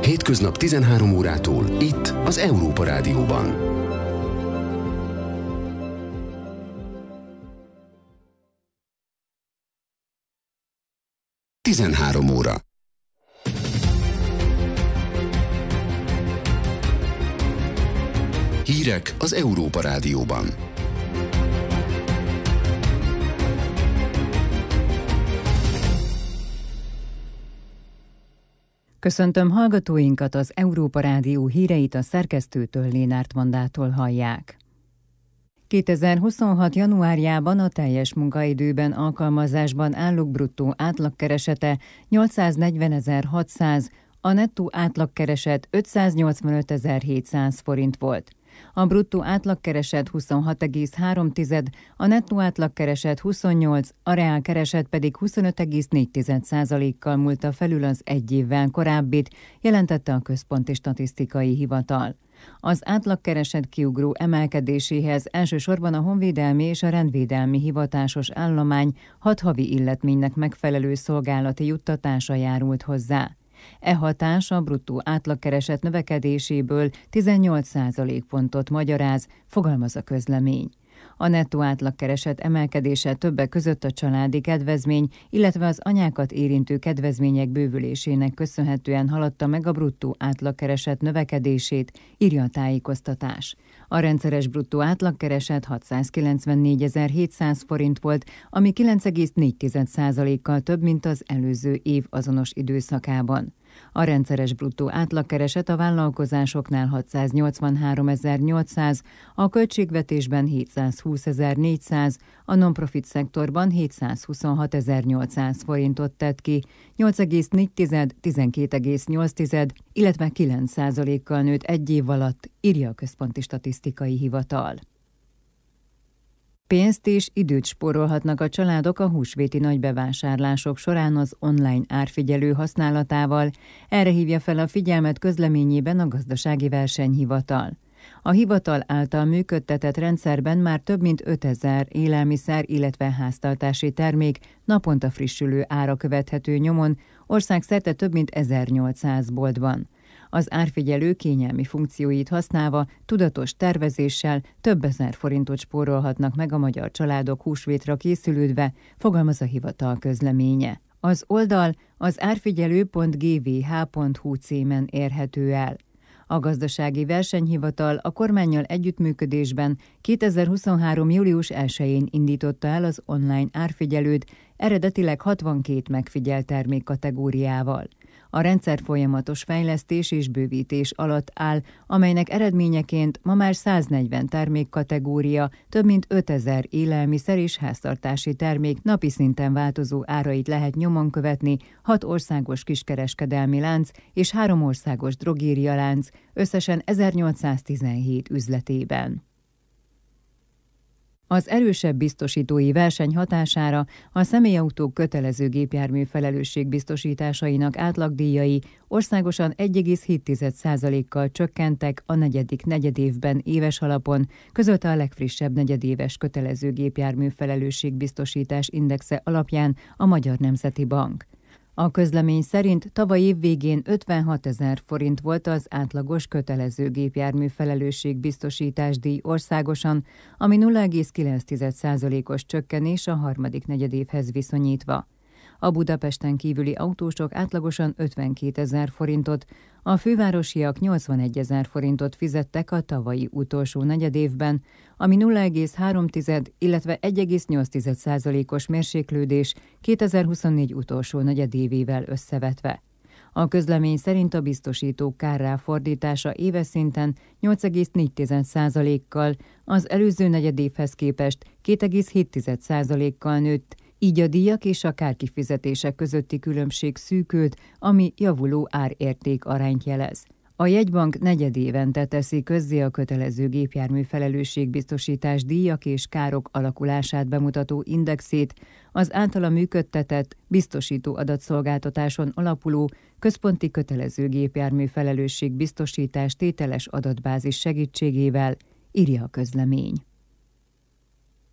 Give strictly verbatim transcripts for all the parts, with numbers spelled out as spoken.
Hétköznap tizenhárom órától itt az Európa Rádióban. tizenhárom óra. Hírek az Európa Rádióban. Köszöntöm hallgatóinkat, az Európa Rádió híreit a szerkesztőtől, Lénárt Mandától hallják. kétezer-huszonhat. januárjában a teljes munkaidőben alkalmazásban állók bruttó átlagkeresete nyolcszáznegyvenezer-hatszáz, a nettó átlagkereset ötszáznyolcvanötezer-hétszáz forint volt. A bruttó átlagkereset huszonhat egész három, a nettó átlagkereset huszonnyolc, a reálkereset pedig huszonöt egész négy százalékkal múlta felül az egy évvel korábbit, jelentette a Központi Statisztikai Hivatal. Az átlagkereset kiugró emelkedéséhez elsősorban a honvédelmi és a rendvédelmi hivatásos állomány hat havi illetménynek megfelelő szolgálati juttatása járult hozzá. E hatás a bruttó átlagkereset növekedéséből tizennyolc százalékpontot magyaráz, fogalmaz a közlemény. A nettó átlagkereset emelkedése többek között a családi kedvezmény, illetve az anyákat érintő kedvezmények bővülésének köszönhetően haladta meg a bruttó átlagkereset növekedését, írja a tájékoztatás. A rendszeres bruttó átlagkereset hatszázkilencvennégyezer-hétszáz forint volt, ami kilenc egész négy százalékkal több, mint az előző év azonos időszakában. A rendszeres bruttó átlagkereset a vállalkozásoknál hatszáznyolcvanháromezer-nyolcszáz, a költségvetésben hétszázhúszezer-négyszáz, a non-profit szektorban hétszázhuszonhatezer-nyolcszáz forintot tett ki, nyolc egész négy, tizenkét egész nyolc, illetve kilenc százalékkal nőtt egy év alatt, írja a Központi Statisztikai Hivatal. Pénzt és időt spórolhatnak a családok a húsvéti nagybevásárlások során az online árfigyelő használatával, erre hívja fel a figyelmet közleményében a Gazdasági Versenyhivatal. A hivatal által működtetett rendszerben már több mint ötezer élelmiszer, illetve háztartási termék naponta frissülő ára követhető nyomon, országszerte több mint ezernyolcszáz boltban. Az árfigyelő kényelmi funkcióit használva, tudatos tervezéssel több ezer forintot spórolhatnak meg a magyar családok húsvétra készülődve, fogalmaz a hivatal közleménye. Az oldal az árfigyelő pont g v h pont h u címen érhető el. A Gazdasági Versenyhivatal a kormánnyal együttműködésben kétezer-huszonhárom. július elsején indította el az online árfigyelőt, eredetileg hatvankét megfigyelt termékkategóriával. A rendszer folyamatos fejlesztés és bővítés alatt áll, amelynek eredményeként ma már száznegyven termékkategória, több mint ötezer élelmiszer és háztartási termék napi szinten változó árait lehet nyomon követni, hat országos kiskereskedelmi lánc és három országos drogérialánc, összesen ezernyolcszáztizenhét üzletében. Az erősebb biztosítói verseny hatására a személyautók kötelező gépjármű felelősségbiztosításainak átlagdíjai országosan egy egész hét százalékkal csökkentek a negyedik negyedévben éves alapon, közölte a legfrissebb negyedéves kötelező gépjármű felelősségbiztosítás indexe alapján a Magyar Nemzeti Bank. A közlemény szerint tavaly év végén ötvenhatezer forint volt az átlagos kötelező gépjármű felelősségbiztosítás díj országosan, ami nulla egész kilenc százalékos csökkenés a harmadik negyedévhez viszonyítva. A Budapesten kívüli autósok átlagosan ötvenkétezer forintot, a fővárosiak nyolcvanegyezer forintot fizettek a tavalyi utolsó negyedévben, ami nulla egész három, illetve egy egész nyolc százalékos mérséklődés kétezer-huszonnégy utolsó negyedévével összevetve. A közlemény szerint a biztosítók kárráfordítása éves szinten nyolc egész négy százalékkal, az előző negyedévhez képest két egész hét százalékkal nőtt, így a díjak és a kárkifizetések közötti különbség szűkült, ami javuló árérték arányt jelez. A jegybank negyedévente teszi közzé a kötelező gépjármű felelősségbiztosítás díjak és károk alakulását bemutató indexét, az általa működtetett biztosító adatszolgáltatáson alapuló központi kötelező gépjármű felelősségbiztosítás tételes adatbázis segítségével, írja a közlemény.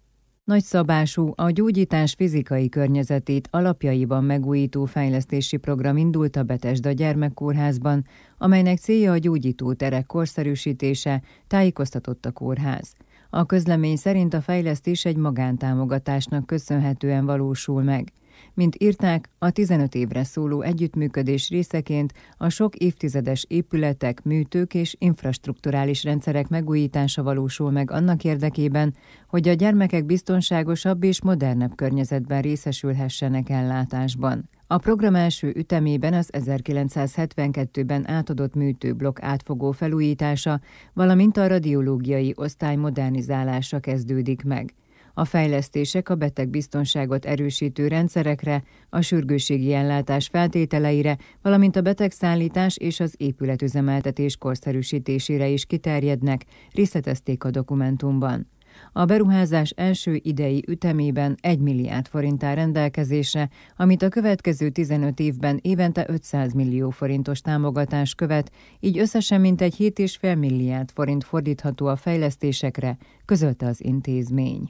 Nagyszabású, a gyógyítás fizikai környezetét alapjaiban megújító fejlesztési program indult a Betesda Gyermekkórházban, amelynek célja a gyógyító terek korszerűsítése, tájékoztatott a kórház. A közlemény szerint a fejlesztés egy magántámogatásnak köszönhetően valósul meg. Mint írták, a tizenöt évre szóló együttműködés részeként a sok évtizedes épületek, műtők és infrastrukturális rendszerek megújítása valósul meg annak érdekében, hogy a gyermekek biztonságosabb és modernebb környezetben részesülhessenek ellátásban. A program első ütemében az ezerkilencszázhetvenkettőben átadott műtőblokk átfogó felújítása, valamint a radiológiai osztály modernizálása kezdődik meg. A fejlesztések a betegbiztonságot erősítő rendszerekre, a sürgősségi ellátás feltételeire, valamint a betegszállítás és az épületüzemeltetés korszerűsítésére is kiterjednek, részletezték a dokumentumban. A beruházás első idei ütemében egy milliárd forint áll rendelkezésre, amit a következő tizenöt évben évente ötszáz millió forintos támogatás követ, így összesen mintegy hét egész öt milliárd forint fordítható a fejlesztésekre, közölte az intézmény.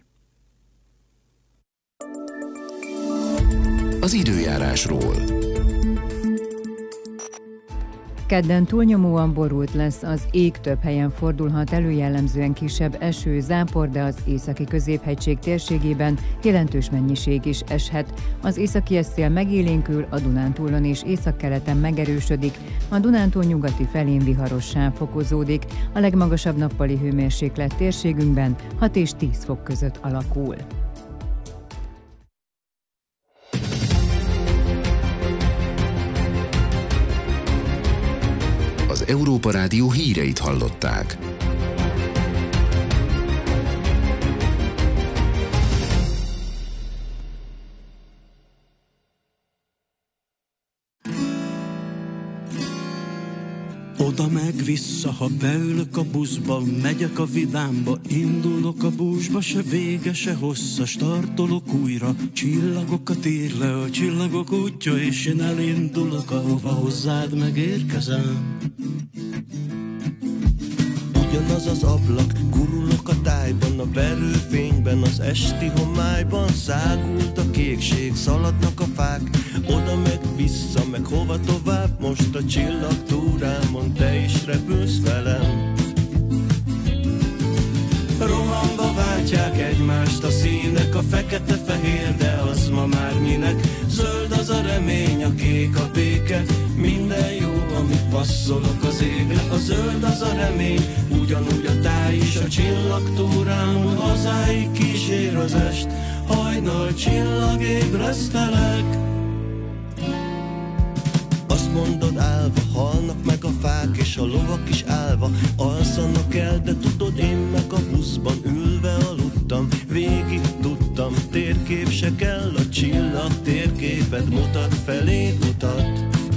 Az időjárásról. Kedden túlnyomóan borult lesz, az ég, több helyen fordulhat elő, jellemzően kisebb eső, zápor, de az északi középhegység térségében jelentős mennyiség is eshet. Az északi szél megélénkül, a Dunántúlon és északkeleten megerősödik, a Dunántúl nyugati felén viharos sáv fokozódik, a legmagasabb nappali hőmérséklet térségünkben hat és tíz fok között alakul. Az Európa Rádió híreit hallották. Oda meg vissza, ha beülök a buszba, megyek a vidámba, indulok a búzsba, se vége, se hossza, startolok újra, csillagokat ír le a csillagok útja, és én elindulok, ahova hozzád megérkezem. Ugyanaz az ablak, gurulok a tájban, a verőfényben, az esti homályban, szágult a kékség, szaladnak a fák, oda meg vissza, meg hova tovább, most a csillagtúrámon te is repülsz velem. Rohanva váltják egymást a színek, a fekete-fehér, de az ma már minek? Zöld az a remény, a kék a béke, minden jó, amit passzolok az égre. A zöld az a remény, ugyanúgy a táj is a csillagtúrámon, hazáig kísér az est, hajnal csillagébresztelek. Azt mondod, állva halnak meg a fák, és a lovak is állva alszanak el, de tudod, én meg a buszban ülve aludtam, végig tudtam, térkép se kell, a csillag térképet mutat, feléd utat.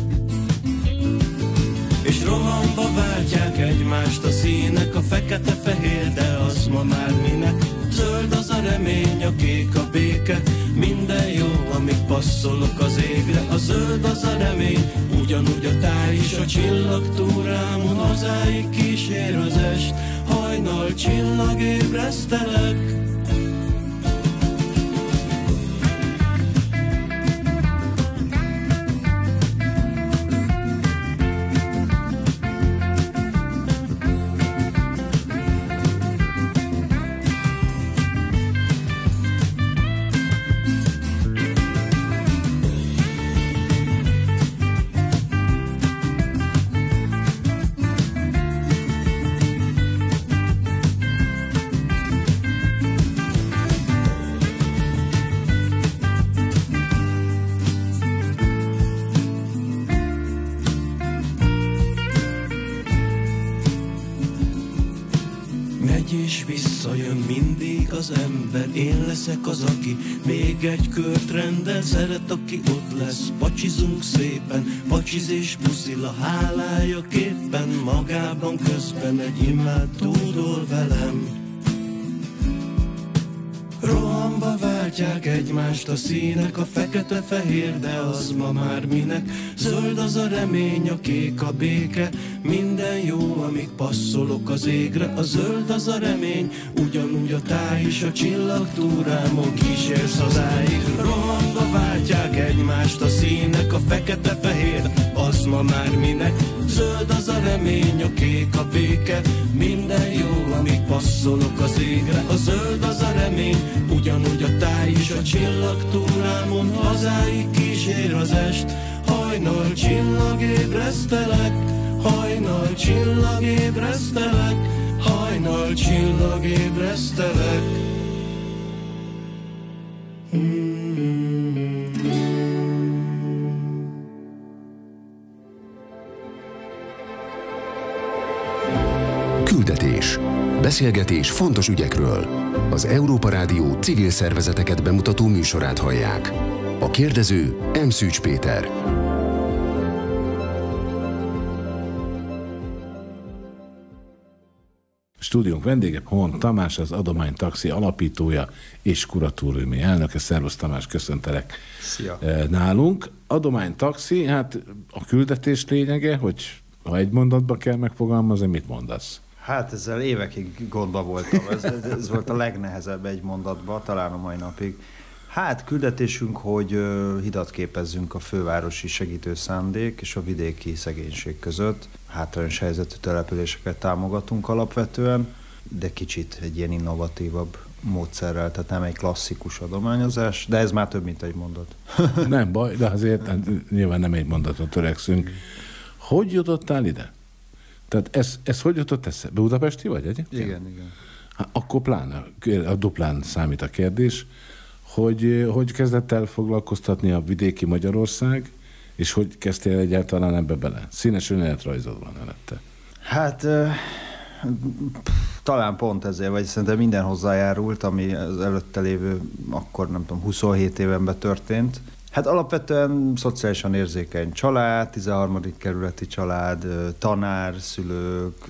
És rohanva váltják egymást a színek, a fekete-fehér, de az ma már minek? Zöld az a remény, a kék a béke, minden jó, amit passzolok az égre. A zöld az a remény, ugyanúgy a táj is a csillagtúrámon, hazáig kísér az est, hajnal csillagébresztelek. És visszajön mindig az ember, én leszek az, aki még egy kört rendel, szeret, aki ott lesz, pacsizunk szépen, pacsiz és puszil a hálája képpen, magában közben egy imád túdol velem. Rohanva váltják egymást a színek, a fekete-fehér, de az ma már minek? Zöld az a remény, a kék a béke, minden jó, amíg passzolok az égre. A zöld az a remény, ugyanúgy a táj is, a csillagtúrámon kísérsz hazáig. Rohanva váltják egymást a színek, a fekete-fehér, az ma már minek? Zöld az a remény, a kék a béke, minden jó, amíg passzolok az égre. A zöld az a remény, ugyanúgy a táj is, a csillagtúrámon hazáig kísér az est. Hajnal csillagébresztelek, hajnal csillagébresztelek, hajnal csillagébresztelek. Küldetés. Beszélgetés fontos ügyekről. Az Európa Rádió civil szervezeteket bemutató műsorát hallják. A kérdező M. Szűcs Péter. Stúdiónk vendége Hon Tamás, az Adomány Taxi alapítója és kuratóriumi elnöke. Szervusz Tamás, köszöntelek. Szia. Nálunk. Adomány Taxi, hát a küldetés lényege, hogy ha egy mondatba kell megfogalmazni, mit mondasz? Hát ezzel évekig gondba voltam. Ez, ez volt a legnehezebb egy mondatba, talán a mai napig. Hát küldetésünk, hogy uh, hidat képezzünk a fővárosi segítő szándék és a vidéki szegénység között. Hátrányos helyzetű településeket támogatunk alapvetően, de kicsit egy ilyen innovatívabb módszerrel, tehát nem egy klasszikus adományozás, de ez már több, mint egy mondat. Nem baj, de azért hát, nyilván nem egy mondatot törekszünk. Hogy jutottál ide? Tehát ez, ez hogy jutott eszedbe? Budapesti vagy egyébként? Igen, igen. Hát akkor pláne, a duplán számít a kérdés, hogy hogy kezdett el foglalkoztatni a vidéki Magyarország, és hogy kezdtél egyáltalán ebbe bele? Színes önéletrajzod van előtte. Hát uh, talán pont ezért, vagy szerintem minden hozzájárult, ami az előtte lévő, akkor nem tudom, huszonhét évenben történt. Hát alapvetően szociálisan érzékeny család, tizenharmadik kerületi család, tanár, szülők,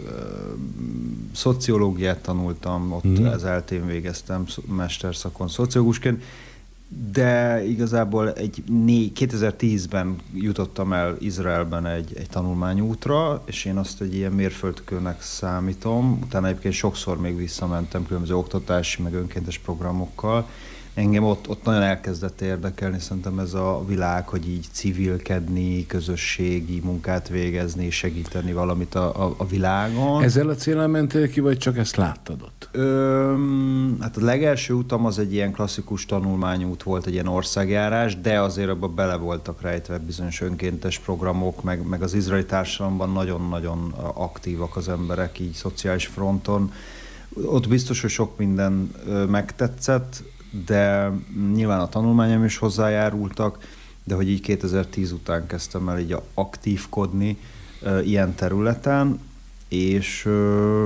szociológiát tanultam, ott hmm. az eltén végeztem mesterszakon szociológusként, de igazából egy né- kétezer-tízben jutottam el Izraelben egy, egy tanulmányútra, és én azt egy ilyen mérföldkőnek számítom. Utána egyébként sokszor még visszamentem különböző oktatási, meg önkéntes programokkal. Engem ott, ott nagyon elkezdett érdekelni, szerintem ez a világ, hogy így civilkedni, közösségi munkát végezni, segíteni valamit a, a, a világon. Ezzel a céllal mentél ki, vagy csak ezt láttad ott? Ö, hát a legelső utam az egy ilyen klasszikus tanulmányút volt, egy ilyen országjárás, de azért abban bele voltak rejtve bizonyos önkéntes programok, meg, meg az izraeli társadalomban nagyon-nagyon aktívak az emberek így szociális fronton. Ott biztos, hogy sok minden megtetszett, de nyilván a tanulmányom is hozzájárultak, de hogy így kétezer-tíz után kezdtem el így aktívkodni uh, ilyen területen, és uh,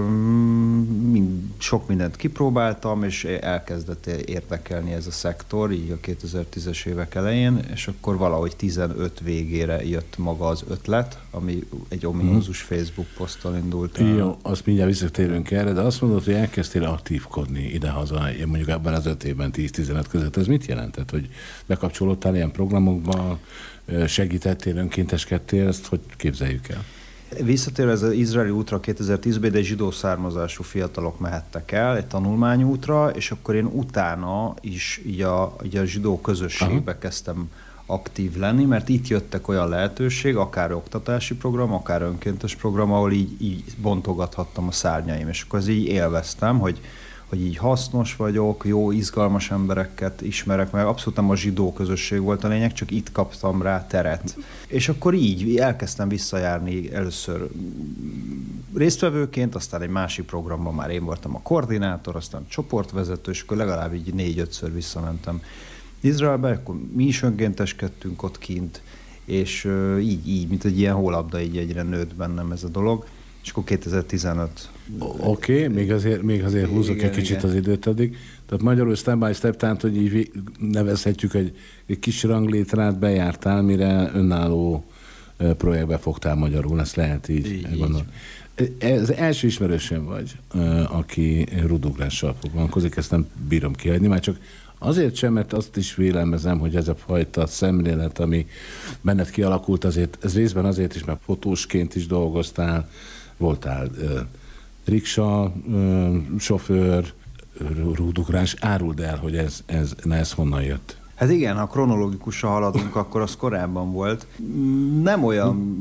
mind, sok mindent kipróbáltam, és elkezdett érdekelni ez a szektor, így a kétezer-tízes évek elején, és akkor valahogy tizenöt végére jött maga az ötlet, ami egy ominózus hmm. Facebook poszttal indult. Jó, azt mindjárt visszatérünk erre, de azt mondod, hogy elkezdtél aktívkodni idehaza, mondjuk ebben az öt évben, tíz-tizenöt között. Ez mit jelentett, hogy bekapcsolódtál ilyen programokba, segítettél, önkénteskedtél, ezt hogy képzeljük el? Visszatérve ez az izraeli útra kétezer-tízben, de zsidó származású fiatalok mehettek el egy tanulmányútra, és akkor én utána is így a, így a zsidó közösségbe Aha. kezdtem aktív lenni, mert itt jöttek olyan lehetőség, akár oktatási program, akár önkéntes program, ahol így, így bontogathattam a szárnyaim, és akkor ez így élveztem, hogy hogy így hasznos vagyok, jó, izgalmas embereket ismerek, mert abszolút nem a zsidó közösség volt a lényeg, csak itt kaptam rá teret. És akkor így elkezdtem visszajárni először résztvevőként, aztán egy másik programban már én voltam a koordinátor, aztán csoportvezető, és akkor legalább így négy-ötször visszamentem Izraelbe, akkor mi is önkénteskedtünk ott kint, és így, így, mint egy ilyen hólabda, így egyre nőtt bennem ez a dolog. És akkor kétezer-tizenöt. Oké, okay, még azért, még azért húzok igen, egy kicsit igen. az időt addig. Tehát magyarul step by step, tehát, hogy így nevezhetjük, egy, egy kis ranglétrát bejártál, mire önálló projektbe fogtál magyarul, ezt lehet így, így gondolni. Ez első ismerősöm vagy, aki rúdugrással foglalkozik, ezt nem bírom kihagyni, már csak azért sem, mert azt is vélelmezem, hogy ez a fajta szemlélet, ami benned kialakult, azért, ez részben azért is, mert fotósként is dolgoztál, voltál uh, riksa, uh, sofőr, rúdugrás. Áruld el, hogy ez, ez, na ez honnan jött? Hát igen, ha kronológikusan haladunk, akkor az korábban volt. Nem olyan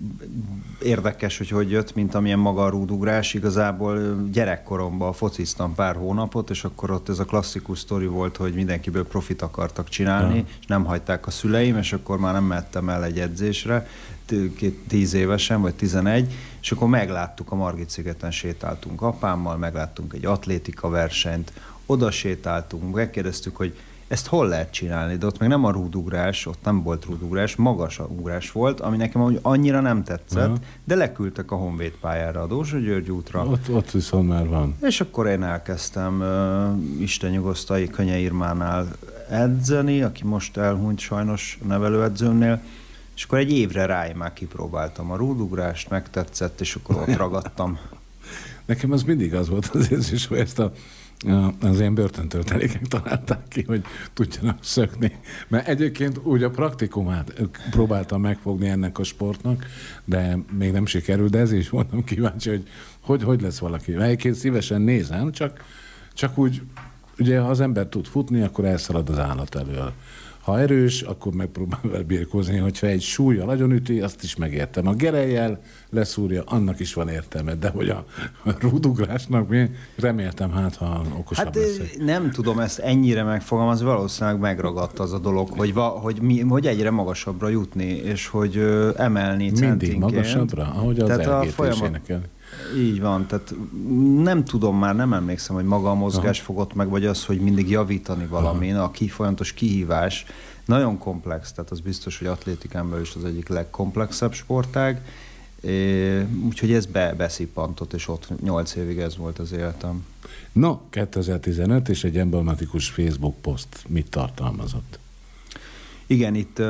érdekes, hogy hogy jött, mint amilyen maga a rúdugrás. Igazából gyerekkoromban fociztam pár hónapot, és akkor ott ez a klasszikus sztori volt, hogy mindenkiből profit akartak csinálni, ja. és nem hagyták a szüleim, és akkor már nem mehettem el egy edzésre, tíz évesen, vagy tizenegy, és akkor megláttuk, a Margit-szigeten sétáltunk apámmal, megláttunk egy atlétika versenyt, oda sétáltunk, megkérdeztük, hogy ezt hol lehet csinálni, de ott meg nem a rúdugrás, ott nem volt rúdugrás, magas ugrás volt, ami nekem annyira nem tetszett, uh-huh. de leküldtek a Honvéd pályára, a Dózsa-György útra. Ott, ott viszont már van. És akkor én elkezdtem uh, Isten nyugosztai Könyei Irmánál edzeni, aki most elhunyt sajnos nevelőedzőmnél, és akkor egy évre rá én már kipróbáltam a rúdugrást, megtetszett, és akkor ott ragadtam. Nekem az mindig az volt az érzés, hogy ezt a az ilyen börtöntöltelékek találták ki, hogy tudjanak szökni. Mert egyébként úgy a praktikumát próbáltam megfogni ennek a sportnak, de még nem sikerült, de ezért is voltam kíváncsi, hogy hogy, hogy lesz valaki. Egyébként szívesen nézem, csak, csak úgy, ugye ha az ember tud futni, akkor elszalad az állat elől. Ha erős, akkor megpróbál vele birkózni, hogyha egy súlya nagyon üti, azt is megértem. A gerelyel leszúrja, annak is van értelme, de hogy a, a rúdugrásnak mi, reméltem, hát ha okosabb hát, leszek. Nem tudom ezt ennyire megfogalmazni, valószínűleg megragadt az a dolog, hogy, va, hogy, mi, hogy egyre magasabbra jutni, és hogy ö, emelni centinként. Mindig magasabbra, ahogy az el gé té-s énekel. Így van, tehát nem tudom már, nem emlékszem, hogy maga a mozgás Aha. fogott meg, vagy az, hogy mindig javítani valamin, Aha. a ki, folyamatos kihívás. Nagyon komplex, tehát az biztos, hogy atlétikán belül is az egyik legkomplexebb sportág, é, úgyhogy ez be, beszippantott, és ott nyolc évig ez volt az életem. No, kétezer-tizenöt és egy emblematikus Facebook poszt mit tartalmazott? Igen, itt uh,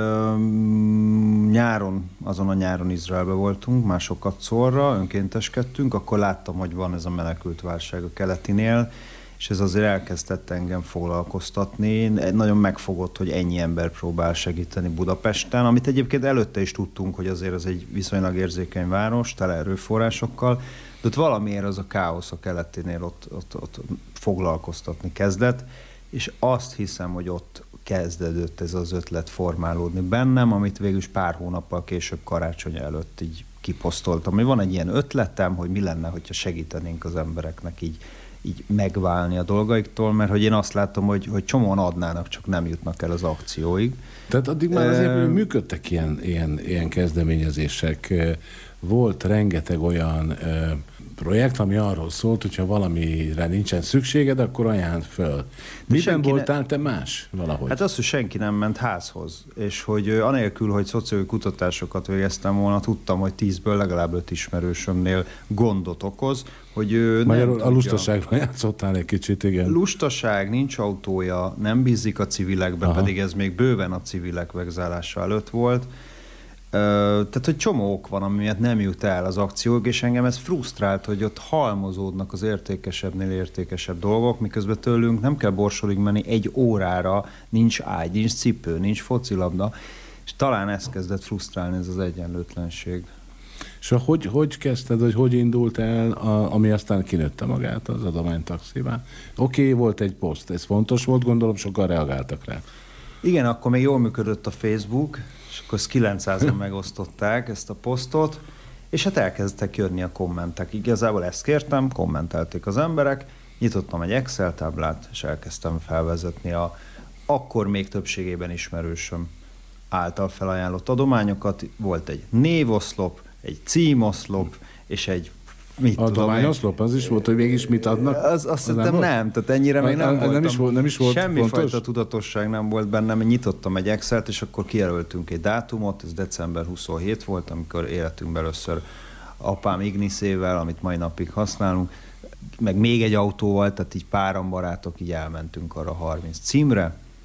nyáron, azon a nyáron Izraelbe voltunk, másokat szorra, önkénteskedtünk, akkor láttam, hogy van ez a menekült válság a keletinél, és ez azért elkezdett engem foglalkoztatni. Nagyon megfogott, hogy ennyi ember próbál segíteni Budapesten, amit egyébként előtte is tudtunk, hogy azért ez egy viszonylag érzékeny város, tele erőforrásokkal, de ott valamiért az a káosz a keletinél ott, ott, ott foglalkoztatni kezdett, és azt hiszem, hogy ott kezdődött ez az ötlet formálódni bennem, amit végül is pár hónappal később karácsony előtt így kiposztoltam. Hogy van egy ilyen ötletem, hogy mi lenne, hogyha segítenénk az embereknek így, így megválni a dolgaiktól, mert hogy én azt látom, hogy, hogy csomóan adnának, csak nem jutnak el az akcióig. Tehát addig már azért e... működtek ilyen, ilyen, ilyen kezdeményezések. Volt rengeteg olyan e, projekt, ami arról szólt, hogyha valamire nincsen szükséged, akkor ajánld föl. Miben voltál ne... te más valahogy? Hát az, hogy senki nem ment házhoz, és hogy anélkül, hogy szociológiai kutatásokat végeztem volna, tudtam, hogy tízből legalább öt ismerősömnél gondot okoz, hogy ő Magyarul nem a lustaságra játszottál egy kicsit, igen. Lustaság, nincs autója, nem bízik a civilekbe, Aha. pedig ez még bőven a civilek vegzálása előtt volt. Uh, tehát, hogy csomó ok van, ami miatt nem jut el az akciók, és engem ez frusztrált, hogy ott halmozódnak az értékesebbnél értékesebb dolgok, miközben tőlünk nem kell Borsorig menni egy órára, nincs ágy, nincs cipő, nincs focilabda, és talán ez kezdett frusztrálni, ez az egyenlőtlenség. És hogy, hogy kezdted, hogy hogy indult el, a, ami aztán kinőtte magát az adománytaxivá? Oké, okay, volt egy poszt, ez fontos volt, gondolom, sokan reagáltak rá. Igen, akkor még jól működött a Facebook, és akkor ezt kilencszázan megosztották ezt a posztot, és hát elkezdtek jönni a kommentek. Igazából ezt kértem, kommentelték az emberek, nyitottam egy Excel táblát, és elkezdtem felvezetni a akkor még többségében ismerősöm által felajánlott adományokat. Volt egy névoszlop, egy címoszlop, és egy adományoszlop, az is volt, hogy mégis mit adnak? Az, azt hiszem nem, tehát ennyire még nem voltam. Nem is volt, nem is volt Semmifajta tudatosság nem volt bennem, nyitottam egy Excelt, és akkor kijelöltünk egy dátumot, ez december huszonhét volt, amikor életünkben először apám Igniszével, amit mai napig használunk, meg még egy autóval, tehát így páran barátok, így elmentünk arra harminc címre,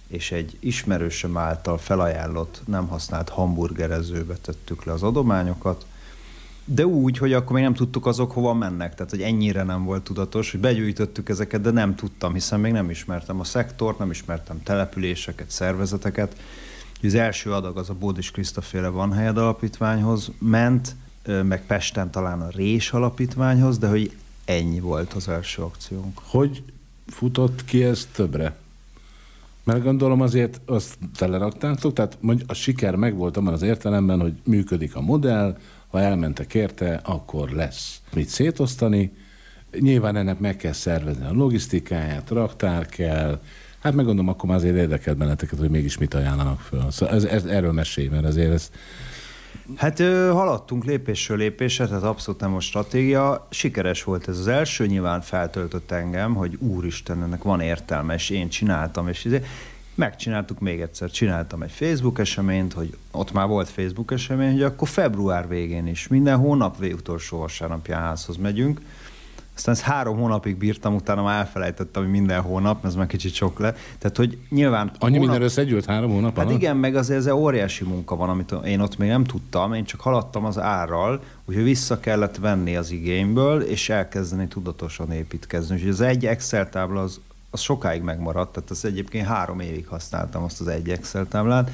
és egy ismerősöm által felajánlott, nem használt hamburgerezőbe tettük le az adományokat, de úgy, hogy akkor még nem tudtuk azok hova mennek, tehát hogy ennyire nem volt tudatos, hogy begyűjtöttük ezeket, de nem tudtam, hiszen még nem ismertem a szektort, nem ismertem településeket, szervezeteket. Az első adag az a Bódis Kriszta-féle Van Helyed Alapítványhoz ment, meg Pesten talán a Rés Alapítványhoz, de hogy ennyi volt az első akciónk. Hogy futott ki ez többre? Mert gondolom azért azt teleraktátok, tehát a siker megvolt abban az értelemben, hogy működik a modell, ha elmentek érte, akkor lesz mit szétosztani. Nyilván ennek meg kell szervezni a logisztikáját, raktár kell, hát meg gondolom, akkor már azért érdekelt benneteket, hogy mégis mit ajánlanak föl. Szóval ez, ez, erről mesélj, mert azért ez... Hát ö, haladtunk lépésről lépésre, tehát abszolút nem a stratégia. Sikeres volt ez az első, nyilván feltöltött engem, hogy úristen, ennek van értelme, és én csináltam, és izé. Megcsináltuk még egyszer, csináltam egy Facebook eseményt, hogy ott már volt Facebook esemény, hogy akkor február végén is, minden hónap végutolsó vasárnapján házhoz megyünk. Aztán ezt három hónapig bírtam, utána már elfelejtettem, hogy minden hónap, ez már kicsit sok le. Tehát, hogy nyilván... Annyi hónap... minden összegyűlt három hónap Hát alatt? igen, meg azért ez óriási munka van, amit én ott még nem tudtam, én csak haladtam az árral, úgyhogy vissza kellett venni az igényből, és elkezdeni tudatosan építkezni. Úgyhogy az egy Excel tábla az, az sokáig megmaradt, tehát az egyébként három évig használtam azt az egy Excel táblát.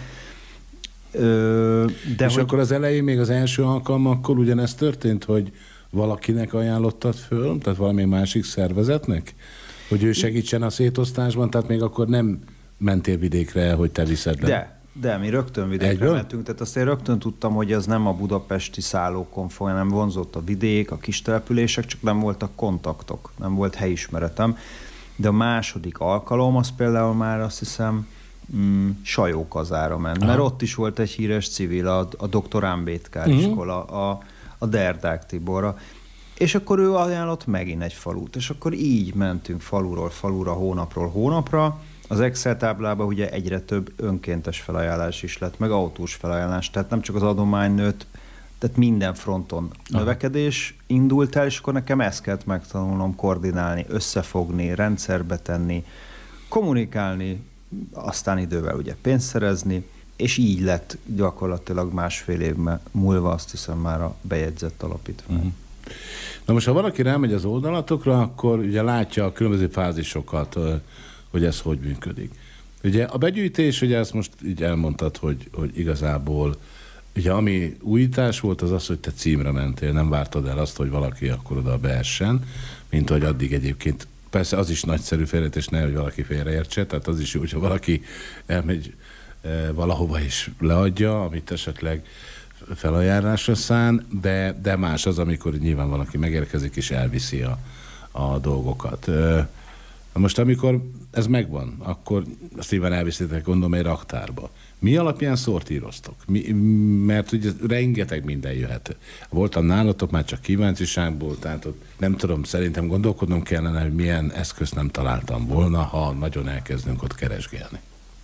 Ö, de és hogy... akkor az elején, még az első alkalmakkor ugyanezt történt, hogy valakinek ajánlottad föl, tehát valami másik szervezetnek, hogy ő segítsen a szétosztásban, tehát még akkor nem mentél vidékre, hogy te viszed le. De, de mi rögtön vidékre Egyből? mentünk, tehát azt én rögtön tudtam, hogy ez nem a budapesti szállókon fog, nem vonzott a vidék, a kis települések, csak nem voltak kontaktok, nem volt helyismeretem. De a második alkalom az például már azt hiszem mm, Sajókazára ment, aha, mert ott is volt egy híres civil, a, a doktor Ámbétkár uh-huh. iskola, a, a Derdák Tiborra, és akkor ő ajánlott megint egy falut, és akkor így mentünk faluról falura, hónapról hónapra. Az Excel táblában ugye egyre több önkéntes felajánlás is lett, meg autós felajánlás, tehát nem csak az adomány nőtt, tehát minden fronton aha. növekedés indult el, és akkor nekem ezt kellett megtanulnom koordinálni, összefogni, rendszerbe tenni, kommunikálni, aztán idővel ugye pénzt szerezni, és így lett gyakorlatilag másfél év múlva, azt hiszem, már a bejegyzett alapítvány. Uh-huh. Na most, ha valaki rámegy az oldalatokra, akkor ugye látja a különböző fázisokat, hogy ez hogy működik. Ugye a begyűjtés, ugye ezt most így elmondtad, hogy, hogy igazából ugye ami újítás volt, az az, hogy te címre mentél, nem vártad el azt, hogy valaki akkor oda beessen, mint hogy addig egyébként. Persze az is nagyszerű félreértés, ne, hogy valaki félreértse, tehát az is jó, hogyha valaki elmegy e, valahova is leadja, amit esetleg felajánlásra szán, de, de más az, amikor nyilván valaki megérkezik és elviszi a, a dolgokat. E, most amikor ez megvan, akkor azt nyilván elviszitek, gondolom, egy raktárba. Mi alapján szortíroztok? Mi, mert ugye rengeteg minden jöhet. Voltam nálatok már csak kíváncsiságból, tehát ott nem tudom, szerintem gondolkodnom kellene, hogy milyen eszközt nem találtam volna, ha nagyon elkezdünk ott keresgélni.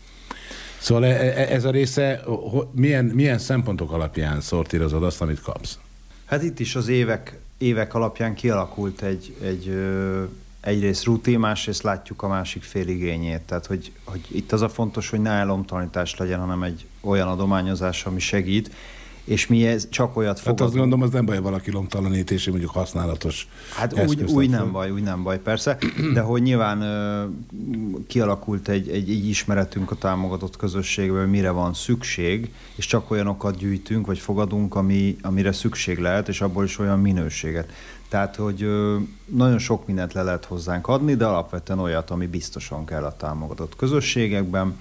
Szóval ez a része, milyen, milyen szempontok alapján szortírozod azt, amit kapsz? Hát itt is az évek, évek alapján kialakult egy, egy egyrészt rutin, másrészt látjuk a másik fél igényét. Tehát, hogy, hogy itt az a fontos, hogy ne álomtalanítás legyen, hanem egy olyan adományozás, ami segít, és mi ez csak olyat fogadunk. Hát azt gondolom, az nem baj, valaki lomtalanít, mondjuk használatos. Hát úgy, úgy nem baj, úgy nem baj, persze, de hogy nyilván ö, kialakult egy, egy, egy ismeretünk a támogatott közösségben, mire van szükség, és csak olyanokat gyűjtünk, vagy fogadunk, ami, amire szükség lehet, és abból is olyan minőséget. Tehát, hogy ö, nagyon sok mindent le lehet hozzánk adni, de alapvetően olyat, ami biztosan kell a támogatott közösségekben,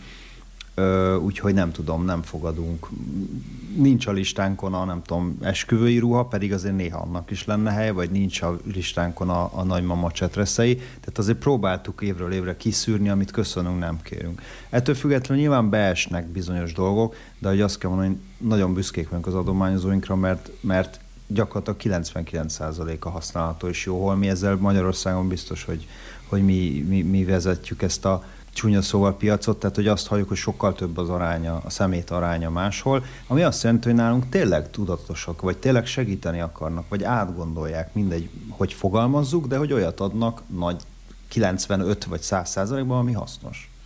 ö, úgyhogy nem tudom, nem fogadunk. Nincs a listánkon a, nem tudom, esküvői ruha, pedig azért néha annak is lenne hely, vagy nincs a listánkon a, a nagymama csetreszei. Tehát azért próbáltuk évről évre kiszűrni, amit köszönünk, nem kérünk. Ettől függetlenül nyilván beesnek bizonyos dolgok, de hogy azt kell mondani, hogy nagyon büszkék vagyunk az adományozóinkra, mert, mert gyakorlatilag kilencvenkilenc százaléka használható és jó, hol mi ezzel Magyarországon biztos, hogy, hogy mi, mi, mi vezetjük ezt a csúnya szóval piacot, tehát hogy azt halljuk, hogy sokkal több az aránya, a szemét aránya máshol, ami azt jelenti, hogy nálunk tényleg tudatosak, vagy tényleg segíteni akarnak, vagy átgondolják, mindegy, hogy fogalmazzuk, de hogy olyat adnak nagy kilencvenöt vagy száz százalékban, ami hasznos.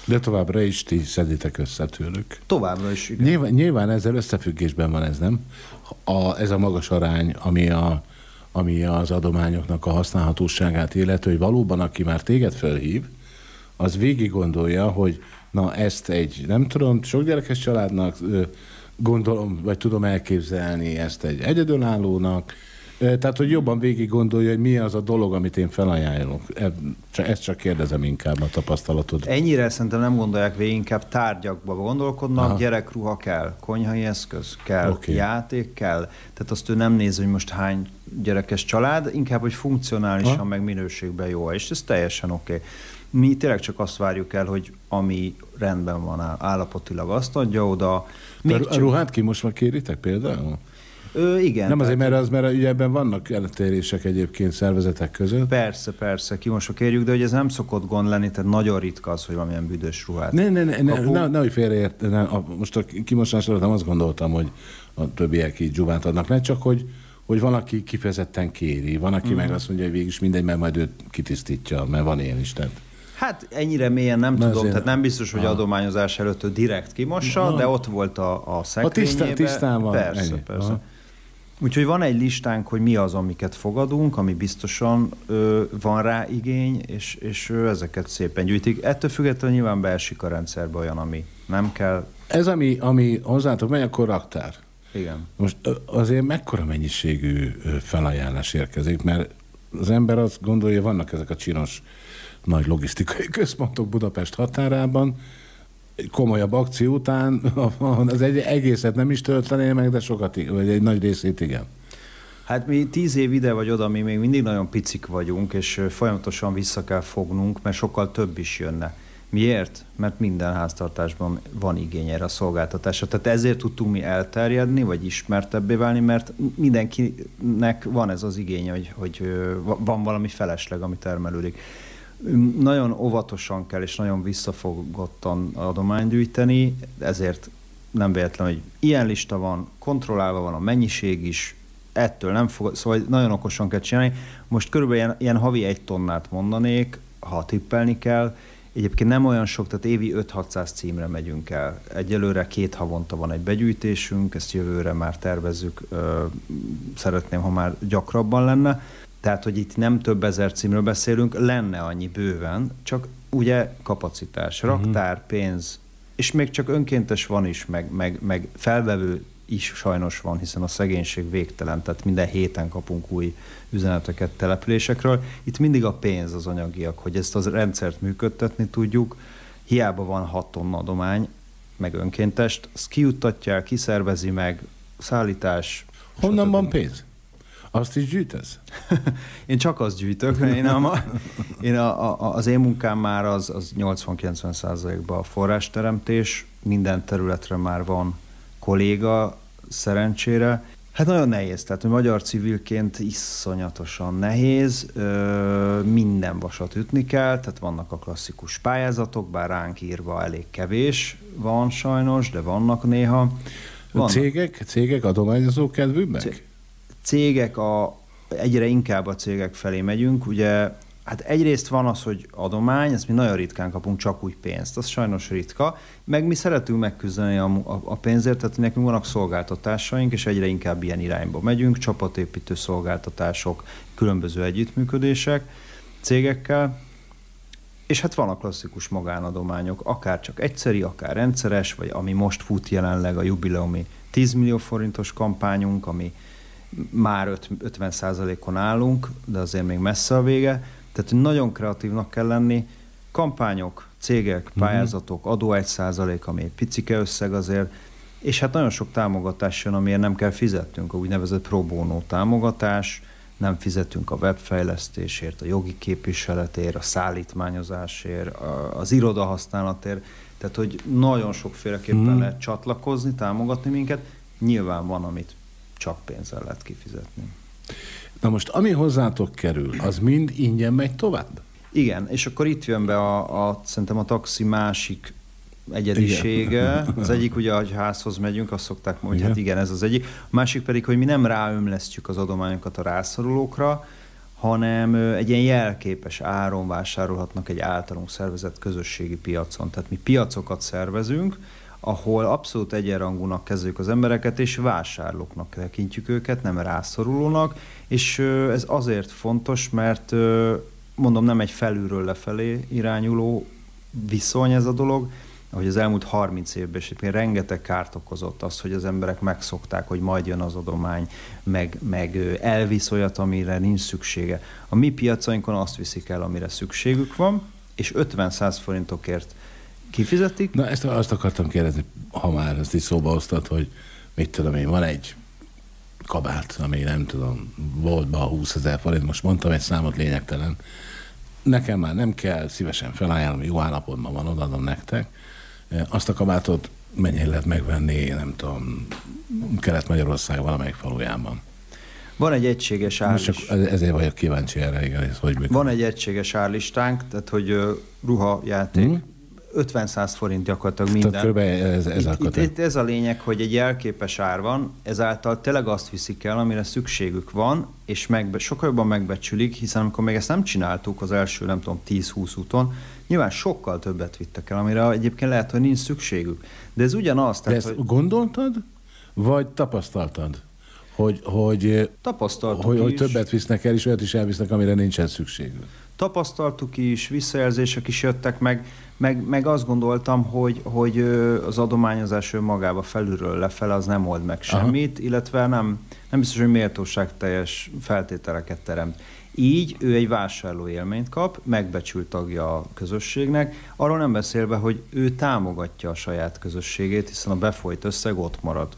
De továbbra is ti szeditek össze tőlük. Továbbra is, igen. Nyilván, nyilván ezzel összefüggésben van ez, nem? A, ez a magas arány, ami, a, ami az adományoknak a használhatóságát illeti, hogy valóban, aki már téged felhív, az végig gondolja, hogy na ezt egy, nem tudom, sok gyerekes családnak gondolom, vagy tudom elképzelni ezt egy egyedülállónak, tehát, hogy jobban végig gondolja, hogy mi az a dolog, amit én felajánlok. Ezt csak kérdezem inkább a tapasztalatod. Ennyire szerintem nem gondolják végig, inkább tárgyakba gondolkodnak, Aha. Gyerekruha kell, konyhai eszköz kell, Okay. játék kell, tehát azt ő nem nézi, hogy most hány gyerekes család, inkább, hogy funkcionálisan, ha. meg minőségben jó, és ez teljesen oké. Okay. Mi tényleg csak azt várjuk el, hogy ami rendben van állapotilag, azt adja oda. Még a, csak... a ruhát ki most már kéritek például? Ö, igen. Nem azért, mert, az, mert ugye ebben vannak eltérések egyébként szervezetek között. Persze, persze, kimosva kérjük, de hogy ez nem szokott gond lenni, tehát nagyon ritka az, hogy valamilyen büdös ruhát. Ne, ne, ne, ne, Kapunk. ne, ne, hogy félreért, ne, a, most a kimosásra nem azt gondoltam, hogy a többiek így dzsuvát adnak, ne csak, hogy, hogy van, aki kifejezetten kéri, van, aki mm. meg azt mondja, hogy végülis mindegy, mert majd őt kitisztítja, mert van ilyen is. Tehát. Hát ennyire mélyen nem Na tudom, azért... tehát nem biztos, hogy ha. adományozás előtt ő direkt kimossa, ha. de ott volt a, a szekrényébe. A tisztán, tisztán van. Persze, ennyi. persze. Ha. Úgyhogy van egy listánk, hogy mi az, amiket fogadunk, ami biztosan ö, van rá igény, és, és ö, ezeket szépen gyűjtik. Ettől függetlenül nyilván beesik a rendszerbe olyan, ami nem kell. Ez, ami, ami hozzátok megy, akkor raktár. Igen. Most azért mekkora mennyiségű felajánlás érkezik, mert az ember azt gondolja, vannak ezek a csinos nagy logisztikai központok Budapest határában, komolyabb akció után az egy egészet nem is töltené meg, de sokat, vagy egy nagy részét igen. Hát mi tíz év ide vagy oda, mi még mindig nagyon picik vagyunk, és folyamatosan vissza kell fognunk, mert sokkal több is jönne. Miért? Mert minden háztartásban van igény erre a szolgáltatásra. Tehát ezért tudtunk mi elterjedni, vagy ismertebbé válni, mert mindenkinek van ez az igény, hogy, hogy van valami felesleg, ami termelődik. Nagyon óvatosan kell, és nagyon visszafogottan adományt gyűjteni, ezért nem véletlen, hogy ilyen lista van, kontrollálva van a mennyiség is, ettől nem fog, szóval nagyon okosan kell csinálni. Most körülbelül ilyen, ilyen havi egy tonnát mondanék, ha tippelni kell. Egyébként nem olyan sok, tehát évi öt-hatszáz címre megyünk el. Egyelőre két havonta van egy begyűjtésünk, ezt jövőre már tervezzük, szeretném, ha már gyakrabban lenne. Tehát, hogy itt nem több ezer címről beszélünk, lenne annyi bőven, csak ugye kapacitás, raktár, pénz, és még csak önkéntes van is, meg, meg, meg felvevő is sajnos van, hiszen a szegénység végtelen, tehát minden héten kapunk új üzeneteket településekről. Itt mindig a pénz az anyagiak, hogy ezt a rendszert működtetni tudjuk. Hiába van hat tonna adomány, meg önkéntest, azt kijuttatják, kiszervezi meg, szállítás. Honnan stb. Van pénz? Azt is gyűjtesz? Én csak azt gyűjtök, mert én, a, én a, a, az én munkám már az, az nyolcvan-kilencven százalékban a forrásteremtés, minden területre már van kolléga, szerencsére. Hát nagyon nehéz, tehát hogy magyar civilként iszonyatosan nehéz, ö, minden vasat ütni kell, tehát vannak a klasszikus pályázatok, bár ránk írva elég kevés van sajnos, de vannak néha. Vannak. Cégek, cégek adományozó kedvűbbek? Cégek, a, egyre inkább a cégek felé megyünk, ugye, hát egyrészt van az, hogy adomány, ezt mi nagyon ritkán kapunk csak úgy pénzt, az sajnos ritka, meg mi szeretünk megküzdeni a, a, a pénzért, tehát nekünk vannak szolgáltatásaink, és egyre inkább ilyen irányba megyünk, csapatépítő szolgáltatások, különböző együttműködések cégekkel, és hát van a klasszikus magánadományok, akár csak egyszeri, akár rendszeres, vagy ami most fut jelenleg a jubileumi tíz millió forintos kampányunk, ami már ötven százalékon állunk, de azért még messze a vége. Tehát nagyon kreatívnak kell lenni. Kampányok, cégek, pályázatok, adó egy százalék, ami egy picike összeg azért, és hát nagyon sok támogatás jön, amiért nem kell fizetnünk, a úgynevezett pro bono támogatás, nem fizetünk a webfejlesztésért, a jogi képviseletért, a szállítmányozásért, az irodahasználatért, tehát hogy nagyon sokféleképpen hmm. lehet csatlakozni, támogatni minket. Nyilván van, amit csak pénzzel lehet kifizetni. Na most, ami hozzátok kerül, az mind ingyen megy tovább? Igen, és akkor itt jön be a, a szerintem a taxi másik egyedisége. Igen. Az egyik ugye, hogy házhoz megyünk, azt szokták mondani, hogy hát igen, ez az egyik. A másik pedig, hogy mi nem ráömlesztjük az adományokat a rászorulókra, hanem egy ilyen jelképes áron vásárolhatnak egy általunk szervezett közösségi piacon. Tehát mi piacokat szervezünk, ahol abszolút egyenrangúnak kezeljük az embereket, és vásárlóknak tekintjük őket, nem rászorulónak, és ez azért fontos, mert mondom, nem egy felülről lefelé irányuló viszony ez a dolog, ahogy az elmúlt harminc évben is rengeteg kárt okozott az, hogy az emberek megszokták, hogy majd jön az adomány, meg, meg elvisz olyat, amire nincs szüksége. A mi piacainkon azt viszik el, amire szükségük van, és ötven-száz forintokért kifizetik. Na, ezt azt akartam kérdezni, ha már ezt is szóba hoztad, hogy mit tudom én, van egy kabát, ami nem tudom, boltban húszezer forint, most mondtam egy számot, lényegtelen. Nekem már nem kell, szívesen felajánlom, jó állapotban van, odaadom nektek. Azt a kabátot mennyire lehet megvenni, nem tudom, Kelet-Magyarország valamelyik falujában? Van egy egységes árlist. Ezért vagyok kíváncsi erre, igen, ez hogy működik. Van egy egységes árlistánk, tehát hogy ruhajáték, hmm. ötven-száz forint gyakorlatilag minden. Tehát körülbelül ez, ez, itt, itt, itt ez a lényeg, hogy egy jelképes ár van, ezáltal tényleg azt viszik el, amire szükségük van, és megbe, sokkal jobban megbecsülik, hiszen amikor még ezt nem csináltuk az első, nem tudom, tíz-húsz úton, nyilván sokkal többet vittek el, amire egyébként lehet, hogy nincs szükségük. De ez ugyanaz. Tehát, De ezt hogy... gondoltad, vagy tapasztaltad? Hogy, hogy, Tapasztaltuk hogy, is. hogy többet visznek el, és olyat is elvisznek, amire nincsen szükségük. Tapasztaltuk is, visszajelzések is jöttek, meg, meg, meg azt gondoltam, hogy, hogy az adományozás önmagába felülről lefele az nem old meg semmit, Aha. illetve nem, nem biztos, hogy méltóságteljes feltételeket teremt. Így ő egy vásárló élményt kap, megbecsült tagja a közösségnek, arról nem beszélve, hogy ő támogatja a saját közösségét, hiszen a befolyt összeg ott marad.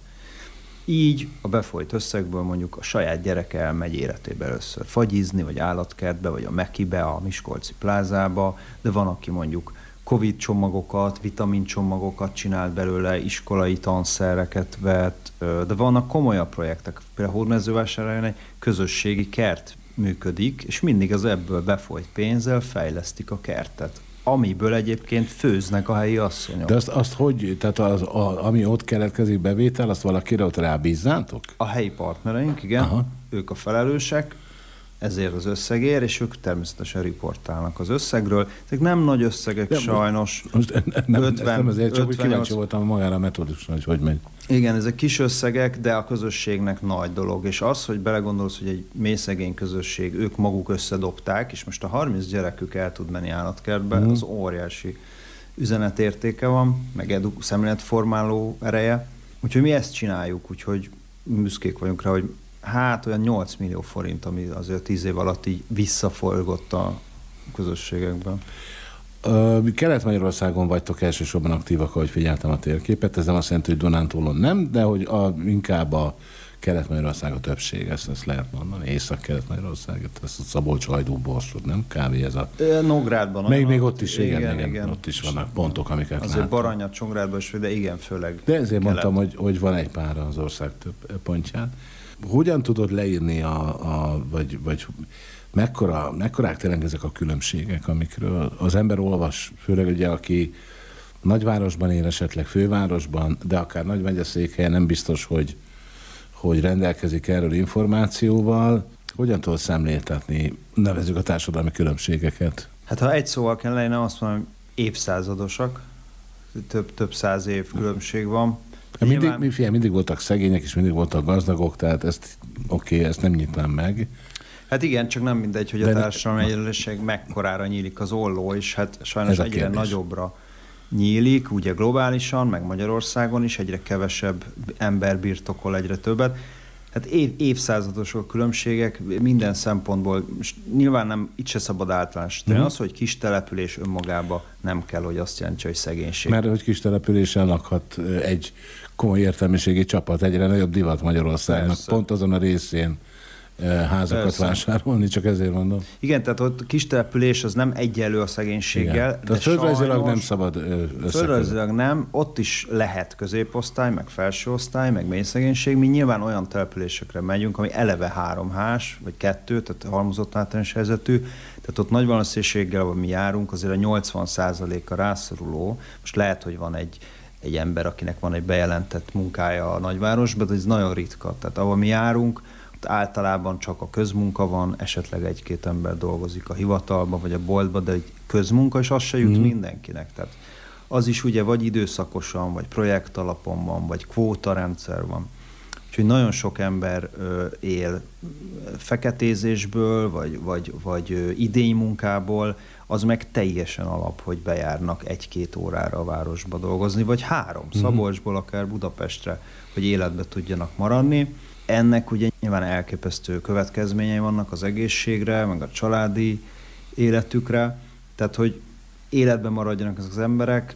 Így a befolyt összegből mondjuk a saját gyereke elmegy életébe először fagyizni, vagy állatkertbe, vagy a Mekibe, a Miskolci plázába, de van, aki mondjuk Covid csomagokat, vitamin csomagokat csinált belőle, iskolai tanszereket vett, de vannak komolyabb projektek. Például Hódmezővásárhelyen egy közösségi kert működik, és mindig az ebből befolyt pénzzel fejlesztik a kertet, amiből egyébként főznek a helyi asszonyok. De azt, azt hogy, tehát az, a, ami ott keletkezik bevétel, azt valakire ott rábízzátok? A helyi partnereink, igen, Aha. ők a felelősek, ezért az összegért, és ők természetesen riportálnak az összegről. Ezek nem nagy összegek de sajnos. Most nem, ötven, nem azért, csak ötvennyolc... kíváncsi voltam magára a metódusra, hogy hogy megy. Igen, ezek kis összegek, de a közösségnek nagy dolog. És az, hogy belegondolsz, hogy egy mély szegény közösség, ők maguk összedobták, és most a harminc gyerekük el tud menni állatkertbe, mm. az óriási üzenetértéke van, meg edu- szemléletformáló ereje. Úgyhogy mi ezt csináljuk, úgyhogy büszkék vagyunk rá, hogy hát olyan nyolc millió forint, ami azért tíz év alatt így visszaforgott a közösségekben. Kelet-Magyarországon vagytok elsősorban aktívak, ahogy figyeltem a térképet. Ez nem azt jelenti, hogy Dunántúlon nem, de hogy a, inkább a Kelet-Magyarország a többség, ezt, ezt lehet mondani. Észak-Kelet-Magyarország, ezt a Szabolcs, Hajdú, Borsod, nem? Kávé ez a... Nógrádban. Még, még ott is, igen, igen, igen, igen, ott is vannak pontok, amiket azért látom. Baranya, Csongrádban is, de igen, főleg De ezért kelet. mondtam, hogy, hogy van egy pár az ország több pontján. Hogyan tudod leírni, a, a, vagy, vagy mekkora, mekkorák tényleg ezek a különbségek, amikről az ember olvas, főleg ugye, aki nagyvárosban él, esetleg fővárosban, de akár nagymegyeszékhelyen nem biztos, hogy, hogy rendelkezik erről információval. Hogyan tudod szemléltetni, nevezzük a társadalmi különbségeket? Hát ha egy szóval kell leírni, azt mondom, hogy évszázadosak, több, több száz év különbség van. Mindig, Nyilván... figyelj, mindig voltak szegények, és mindig voltak gazdagok, tehát ezt, oké, okay, ezt nem nyitnám meg. Hát igen, csak nem mindegy, hogy a társadalmi egyenlőség mekkorára nyílik az olló, és hát sajnos egyre kérdés. nagyobbra nyílik, ugye globálisan, meg Magyarországon is, egyre kevesebb ember birtokol egyre többet. Hát év, évszázadosok különbségek minden szempontból, nyilván nem, itt se szabad általánosítani. Mm. Az, hogy kis település önmagában nem kell, hogy azt jelentse, hogy szegénység. Mert hogy kis településen lakhat egy komoly értelmiségi csapat, egyre nagyobb divat Magyarországnak, Persze. pont azon a részén házakat Persze. vásárolni, csak ezért mondom. Igen, tehát ott kis település az nem egyenlő a szegénységgel. Igen. Tehát földrajzilag nem szabad összekötni. Földrajzilag nem, ott is lehet középosztály, meg felsőosztály, meg mély szegénység. Mi nyilván olyan településekre megyünk, ami eleve három hás, vagy kettő, tehát halmozott általános helyzetű. Tehát ott nagy valószínűséggel, ahol mi járunk, azért a nyolcvan százaléka rászoruló. Most lehet, hogy van egy egy ember, akinek van egy bejelentett munkája a nagyvárosban, de ez nagyon ritka. Tehát ahol mi járunk, általában csak a közmunka van, esetleg egy-két ember dolgozik a hivatalban, vagy a boltban, de egy közmunka, és az se jut mm. mindenkinek. Tehát az is ugye vagy időszakosan, vagy projekt alapon van, vagy kvótarendszer van. Úgyhogy nagyon sok ember ö, él feketézésből, vagy, vagy, vagy ö, idénymunkából, az meg teljesen alap, hogy bejárnak egy-két órára a városba dolgozni, vagy három, mm-hmm. Szabolcsból akár Budapestre, hogy életbe tudjanak maradni. Ennek ugye nyilván elképesztő következményei vannak az egészségre, meg a családi életükre, tehát hogy életben maradjanak ezek az emberek,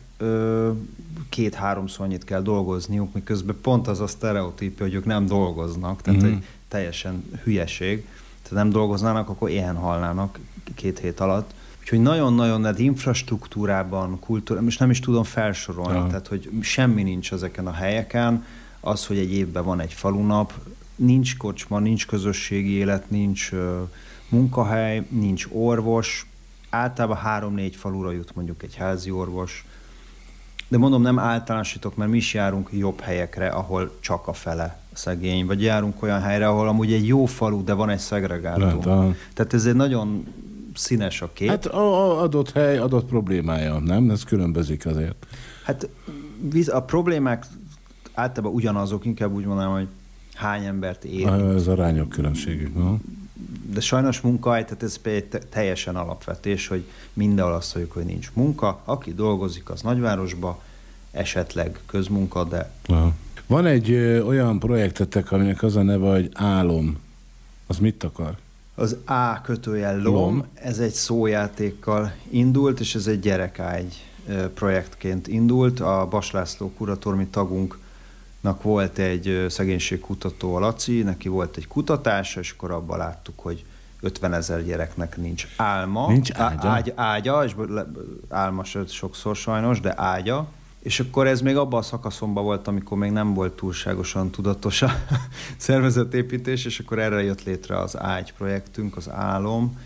két-háromszor annyit kell dolgozniuk, miközben pont az a sztereotípia, hogy ők nem dolgoznak, tehát mm-hmm. hogy teljesen hülyeség. Tehát nem dolgoznának, akkor éhen halnának két hét alatt. Úgyhogy nagyon-nagyon net infrastruktúrában, kultúrában, és nem is tudom felsorolni, ja. Tehát hogy semmi nincs ezeken a helyeken. Az, hogy egy évben van egy falunap, nincs kocsma, nincs közösségi élet, nincs uh, munkahely, nincs orvos, általában három-négy falura jut mondjuk egy házi orvos. De mondom, nem általánosítok, mert mi is járunk jobb helyekre, ahol csak a fele szegény, vagy járunk olyan helyre, ahol amúgy egy jó falu, de van egy szegregátum. Tehát ez egy nagyon színes a kép. Hát a adott hely, adott problémája, nem? Ez különbözik azért. Hát a problémák általában ugyanazok, inkább úgy mondanám, hogy hány embert ér. Ez arányok különbségük, no? De sajnos munkahely, tehát ez teljesen alapvetés, hogy mindenhol azt mondjuk, hogy nincs munka. Aki dolgozik, az nagyvárosba, esetleg közmunka, de... Aha. Van egy ö, olyan projektetek, aminek az a neve, hogy Álom. Az mit akar? Az A kötőjel lom, lom, ez egy szójátékkal indult, és ez egy gyerekágy projektként indult. A Bas László kuratóriumi tagunknak volt egy szegénységkutató, a Laci, neki volt egy kutatása, és akkor abban láttuk, hogy ötvenezer gyereknek nincs álma. Nincs ágya. Ágy, ágya, és álma sokszor sajnos, de ágya. És akkor ez még abban a szakaszomban volt, amikor még nem volt túlságosan tudatos a szervezetépítés, és akkor erre jött létre az ágy projektünk, az Álom,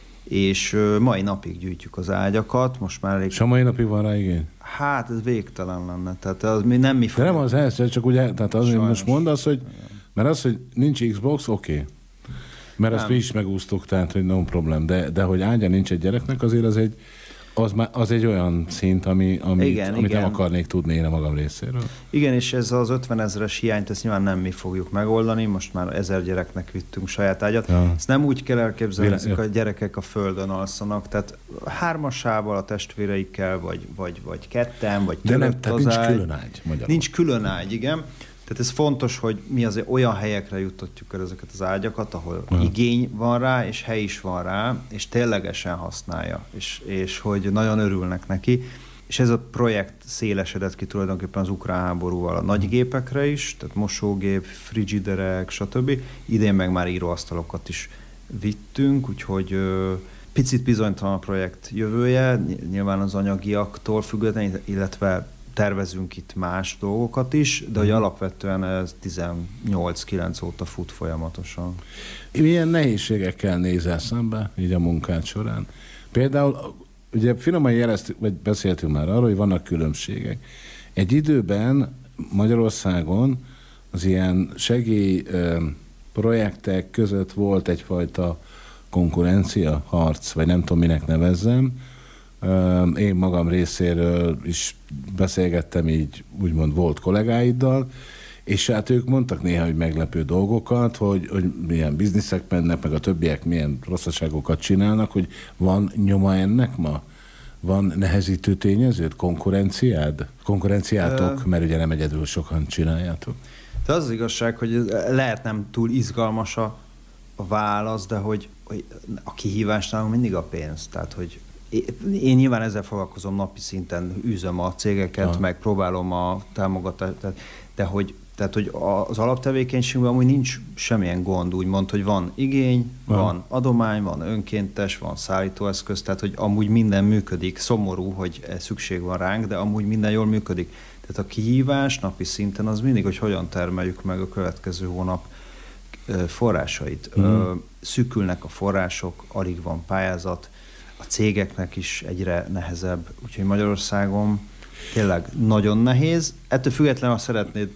és mai napig gyűjtjük az ágyakat, most már elég... És a mai napig van rá igény? Hát ez végtelen lenne, tehát az mi nem mi fogjuk... De nem az helyzet, csak ugye, tehát az, most mondasz, hogy, mert az, hogy nincs Xbox, oké. Okay. Mert nem. Ezt mi is megúsztuk, tehát, hogy no problem, de, de hogy ágya nincs egy gyereknek, azért az egy Az, az egy olyan szint, ami, amit, igen, amit igen. nem akarnék tudni én a magam részéről. Igen, és ez az ötvenezeres hiányt, ezt nyilván nem mi fogjuk megoldani, most már ezer gyereknek vittünk saját ágyat. Ja. Ezt nem úgy kell elképzelni, hogy a gyerekek a földön alszanak, tehát hármasával a testvéreikkel, vagy, vagy, vagy ketten, vagy de nem, tehát nincs ágy. külön ágy magyarul. Nincs külön ágy, igen. Tehát ez fontos, hogy mi azért olyan helyekre juttatjuk el ezeket az ágyakat, ahol ja. igény van rá, és hely is van rá, és ténylegesen használja, és, és hogy nagyon örülnek neki. És ez a projekt szélesedett ki tulajdonképpen az ukrán háborúval a nagy gépekre is, tehát mosógép, frigiderek, stb. Idén meg már íróasztalokat is vittünk, úgyhogy ö, picit bizonytalan a projekt jövője, nyilván az anyagiaktól függetlenül, illetve tervezünk itt más dolgokat is, de hogy alapvetően ez tizennyolc-kilenc óta fut folyamatosan. Milyen nehézségekkel nézel szembe így a munkád során? Például, ugye finoman jeleztük, vagy beszéltünk már arról, hogy vannak különbségek. Egy időben Magyarországon az ilyen segély projektek között volt egyfajta konkurencia, harc, vagy nem tudom, minek nevezzem. Én magam részéről is beszélgettem így, úgymond volt kollégáiddal, és hát ők mondtak néha, hogy meglepő dolgokat, hogy, hogy milyen bizniszek mennek, meg a többiek milyen rosszaságokat csinálnak, hogy van nyoma ennek ma? Van nehezítő tényeződ? Konkurenciád? Konkurenciátok, mert ugye nem egyedül sokan csináljátok. De az az igazság, hogy lehet nem túl izgalmas a, a válasz, de hogy, hogy a kihívás nálunk mindig a pénz. Tehát, hogy én nyilván ezzel foglalkozom napi szinten, üzöm a cégeket, ha. meg próbálom a támogatást, de hogy, tehát, hogy az alaptevékenységben amúgy nincs semmilyen gond, úgymond, hogy van igény, ha. van adomány, van önkéntes, van szállítóeszköz, tehát hogy amúgy minden működik. Szomorú, hogy szükség van ránk, de amúgy minden jól működik. Tehát a kihívás napi szinten az mindig, hogy hogyan termeljük meg a következő hónap forrásait. Mm. Szűkülnek a források, alig van pályázat, a cégeknek is egyre nehezebb, úgyhogy Magyarországon tényleg nagyon nehéz. Ettől függetlenül, ha szeretnéd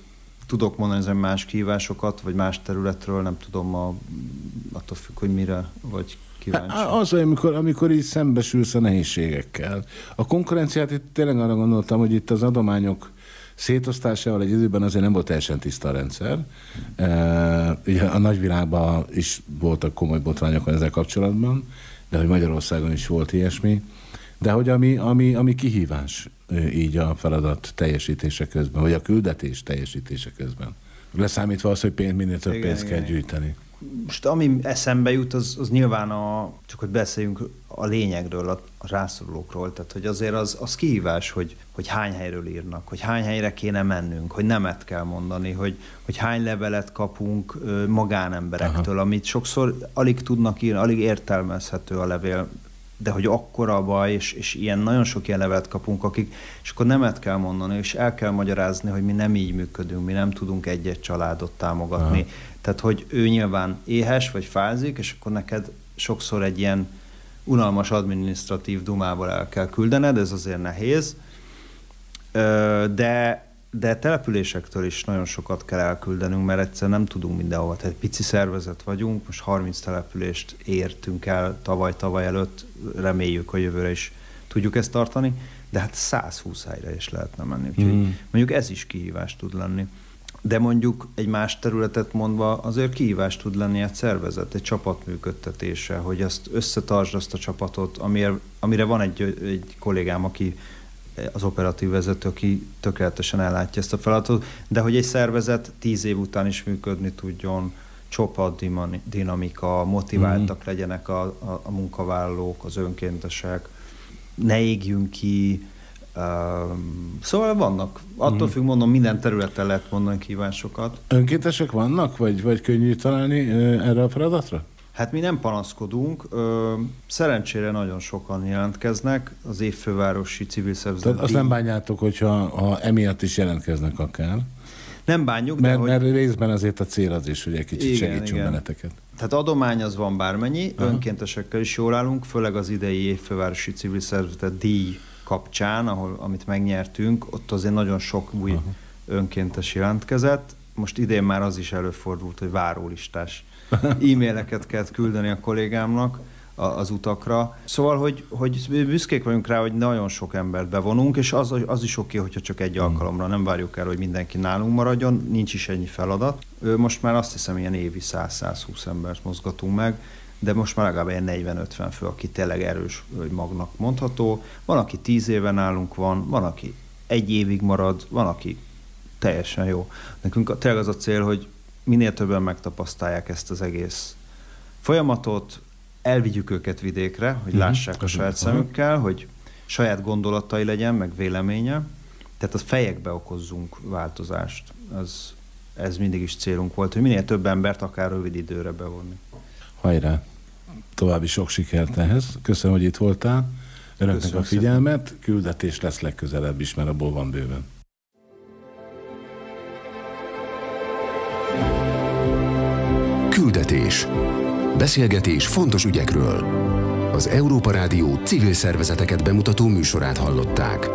tudok mondani ezen más kihívásokat, vagy más területről, nem tudom, a, attól függ, hogy mire vagy kíváncsi. Hát, az, amikor, amikor így szembesülsz a nehézségekkel. A konkurenciát itt tényleg arra gondoltam, hogy itt az adományok szétosztásával egy időben azért nem volt teljesen tiszta a rendszer. E, ugye a nagyvilágban is voltak komoly botrányok ezzel kapcsolatban, de hogy Magyarországon is volt ilyesmi. De hogy ami, ami, ami kihívás így a feladat teljesítése közben, vagy a küldetés teljesítése közben. Leszámítva az, hogy pénz, minél több igen, pénzt igen. kell gyűjteni. Most ami eszembe jut, az, az nyilván a, csak hogy beszéljünk a lényegről, a, a rászorulókról, tehát hogy azért az, az kihívás, hogy, hogy hány helyről írnak, hogy hány helyre kéne mennünk, hogy nemet kell mondani, hogy, hogy hány levelet kapunk ö, magánemberektől, aha. amit sokszor alig tudnak írni, alig értelmezhető a levél, de hogy akkora baj, és, és ilyen nagyon sok ilyen levelet kapunk, akik, és akkor nemet kell mondani, és el kell magyarázni, hogy mi nem így működünk, mi nem tudunk egy-egy családot támogatni. Aha. Tehát, hogy ő nyilván éhes, vagy fázik, és akkor neked sokszor egy ilyen unalmas adminisztratív dumával el kell küldened, ez azért nehéz, de de településektől is nagyon sokat kell elküldenünk, mert egyszer nem tudunk mindenhova. Tehát pici szervezet vagyunk, most harminc települést értünk el tavaly-tavaly előtt, reméljük, hogy jövőre is tudjuk ezt tartani, de hát száz húsz helyre is lehetne menni. Úgyhogy mm. mondjuk ez is kihívás tud lenni. De mondjuk egy más területet mondva azért kihívás tud lenni egy szervezet, egy csapat működtetése, hogy azt összetartsd azt a csapatot, amire, amire van egy, egy kollégám, aki az operatív vezető, aki tökéletesen ellátja ezt a feladatot, de hogy egy szervezet tíz év után is működni tudjon, csapatdinamika, motiváltak mm. legyenek a, a, a munkavállalók, az önkéntesek, ne égjünk ki, uh, szóval vannak. Attól mm. függ, mondom, minden területen lehet mondani kívásokat. Önkéntesek vannak, vagy, vagy könnyű találni uh, erre a feladatra? Hát mi nem panaszkodunk, ö, szerencsére nagyon sokan jelentkeznek, az évfővárosi civil szervezet. Tehát azt nem bánjátok, hogyha ha emiatt is jelentkeznek akár? Nem bánjuk, mert, de hogy... mert részben azért a cél az is, hogy egy kicsit igen, segítsünk igen. benneteket. Tehát adomány az van bármennyi, aha. önkéntesekkel is jól állunk, főleg az idei évfővárosi civil szervezet díj kapcsán, ahol, amit megnyertünk, ott azért nagyon sok új aha. önkéntes jelentkezett. Most idén már az is előfordult, hogy várólistás e-maileket kellett küldeni a kollégámnak az utakra. Szóval, hogy, hogy büszkék vagyunk rá, hogy nagyon sok embert bevonunk, és az, az is oké, hogyha csak egy alkalomra, nem várjuk el, hogy mindenki nálunk maradjon, nincs is ennyi feladat. Most már azt hiszem, ilyen évi száz-százhúsz embert mozgatunk meg, de most már legalább ilyen negyven-ötven fő, aki tényleg erős magnak mondható. Van, aki tíz éve nálunk van, van, aki egy évig marad, van, aki teljesen jó. Nekünk tényleg az a cél, hogy minél többen megtapasztalják ezt az egész folyamatot, elvigyük őket vidékre, hogy uh-huh. lássák a saját uh-huh. szemükkel, hogy saját gondolatai legyen, meg véleménye. Tehát a fejekbe okozzunk változást. Az, ez mindig is célunk volt, hogy minél több embert akár rövid időre bevonni. Hajrá! További sok sikert ehhez. Köszönöm, hogy itt voltál. Önöknek Köszönöm a figyelmet. Szépen. Küldetés lesz legközelebb is, mert abból van bőven. Küldetés. Beszélgetés fontos ügyekről. Az Európa Rádió civil szervezeteket bemutató műsorát hallották.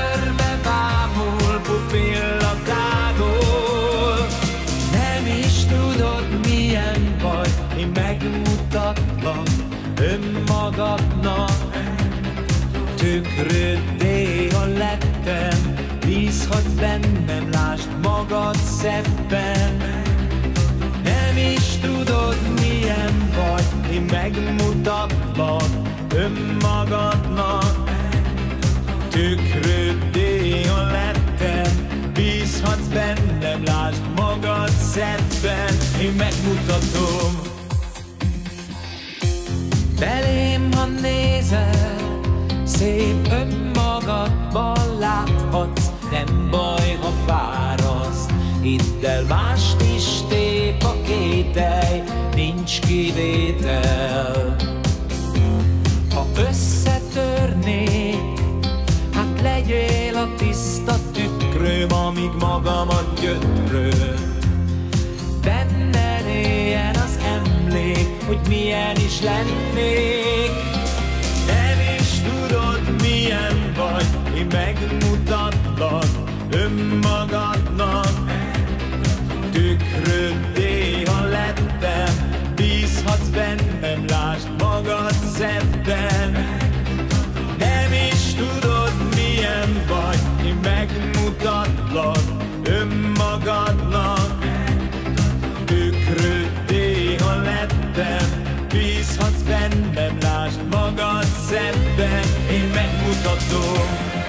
Nem is önmagadnak. Tükröddé, ha lettem, bízhatsz bennem, lásd magad szebben. Nem is tudod, milyen vagy, én megmutatlak önmagadnak. Tükröddé, ha lettem, bízhatsz bennem, lásd magad szebben. Én megmutatom. Belém, ha nézel, szép önmagadban láthatsz. Nem baj, ha fáraszt, hidd el, mást is tép a kételj, nincs kivétel. Ha összetörnék, hát legyél a tiszta tükröm, amíg magamat gyötröm. Benned éljen az emlék, hogy milyen is lennék. Nem is tudod, milyen vagy, én megmutatlak önmagadnak. Tükröddé, ha lettem, bízhatsz bennem, lásd magad szebben. Nem is tudod, milyen vagy, én megmutatlak önmagadnak. Tükröddé, ha lettem, bízhatsz bennem, lásd magad szebben. Én megmutatom.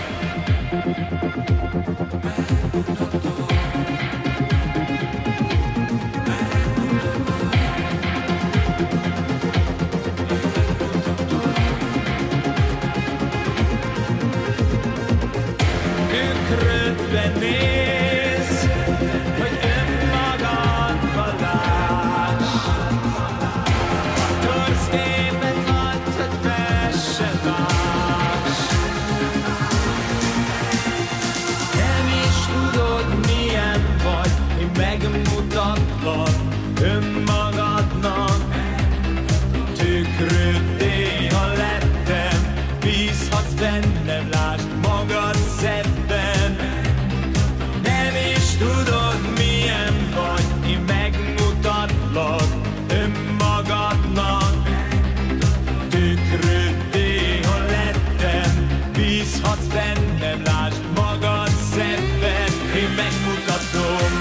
Tükrödbe nézz, hogy önmagadba láss. Torszképet adj, hogy fesse más. Nem is tudod, milyen vagy, én megmutatlak önmagadnak. Tükröddé, ha lettem, bízhatsz bennem, lásd magad szebben. Nem is tudod, milyen vagy, én megmutatlak önmagadnak. Tükröddé, ha lettem, bízhatsz bennem, lásd magad szebben. Én megmutatom.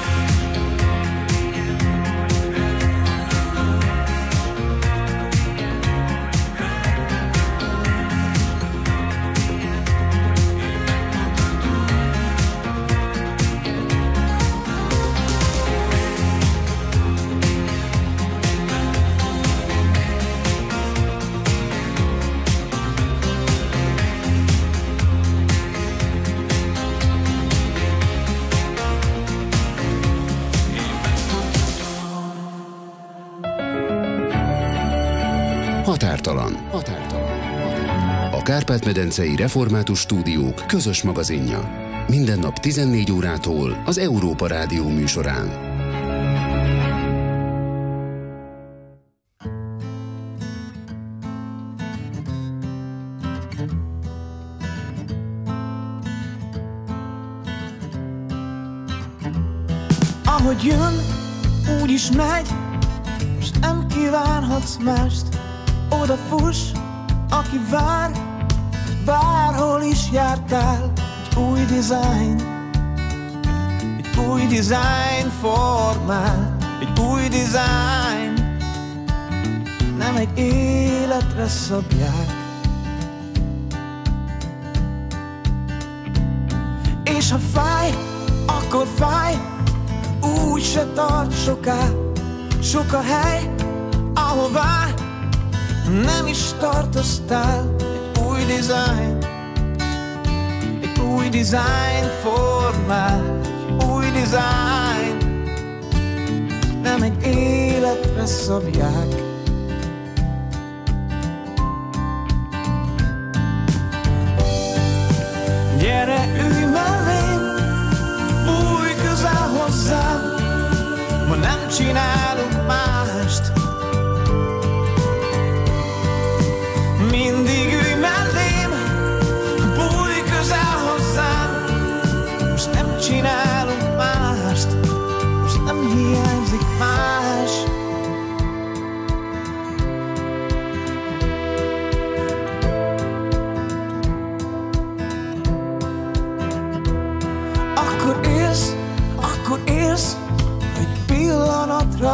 Határtalan. Határtalan. A Kárpát-medencei Református Stúdiók közös magazinja. Minden nap tizennégy órától az Európa Rádió műsorán. Ahogy jön, úgy is megy, és nem kívánhatsz mást. Oda fuss, aki vár, bárhol is jártál. Egy új dizájn, egy új dizájn formál. Egy új dizájn, nem egy életre szabják. És ha fáj, akkor fáj, úgy se tart soká. Sok a hely, ahová nem is tartoztál. Egy új dizájn, egy új dizájn formál. Egy új dizájn, nem egy életre szabják. Gyere, ülj mellém, bújj közel hozzám, ma nem csinálunk mást. Mindig ülj mellém, bújj közel hozzám, most nem csinálunk mást, most nem hiányzik más.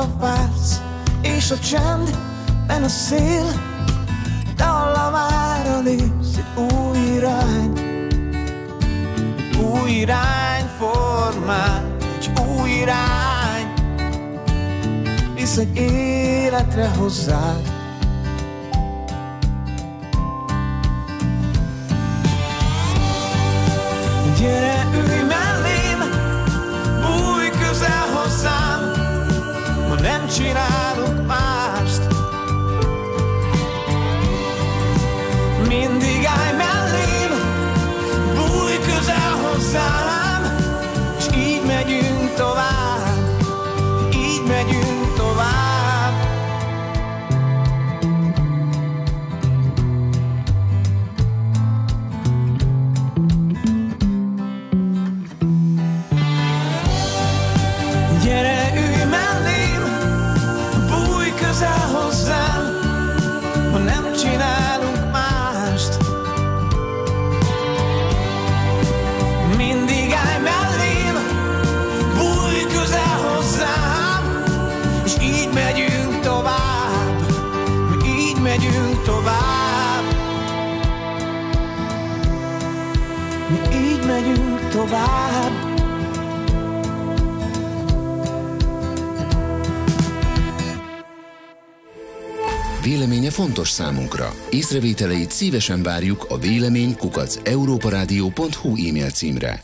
arra vársz, és a csendben a szél dallamára lépsz egy új irány, egy új irány formál, egy új irány visz egy életre hozzád. Gyere, ülj mellém, bújj közel hozzám, ma nem csinálunk mást. Mindig állj mellém, bújj közel hozzám, és így megyünk tovább, így megyünk tovább. Gyere, ülj mellém, bújj közel hozzám, ma nem csinálunk mást. Mindig állj mellém, bújj közel hozzám, és így megyünk tovább, mi így megyünk tovább, mi így megyünk tovább. Véleménye fontos számunkra. Észrevételeit szívesen várjuk a vélemény kukac európaradio pont hu e-mail címre.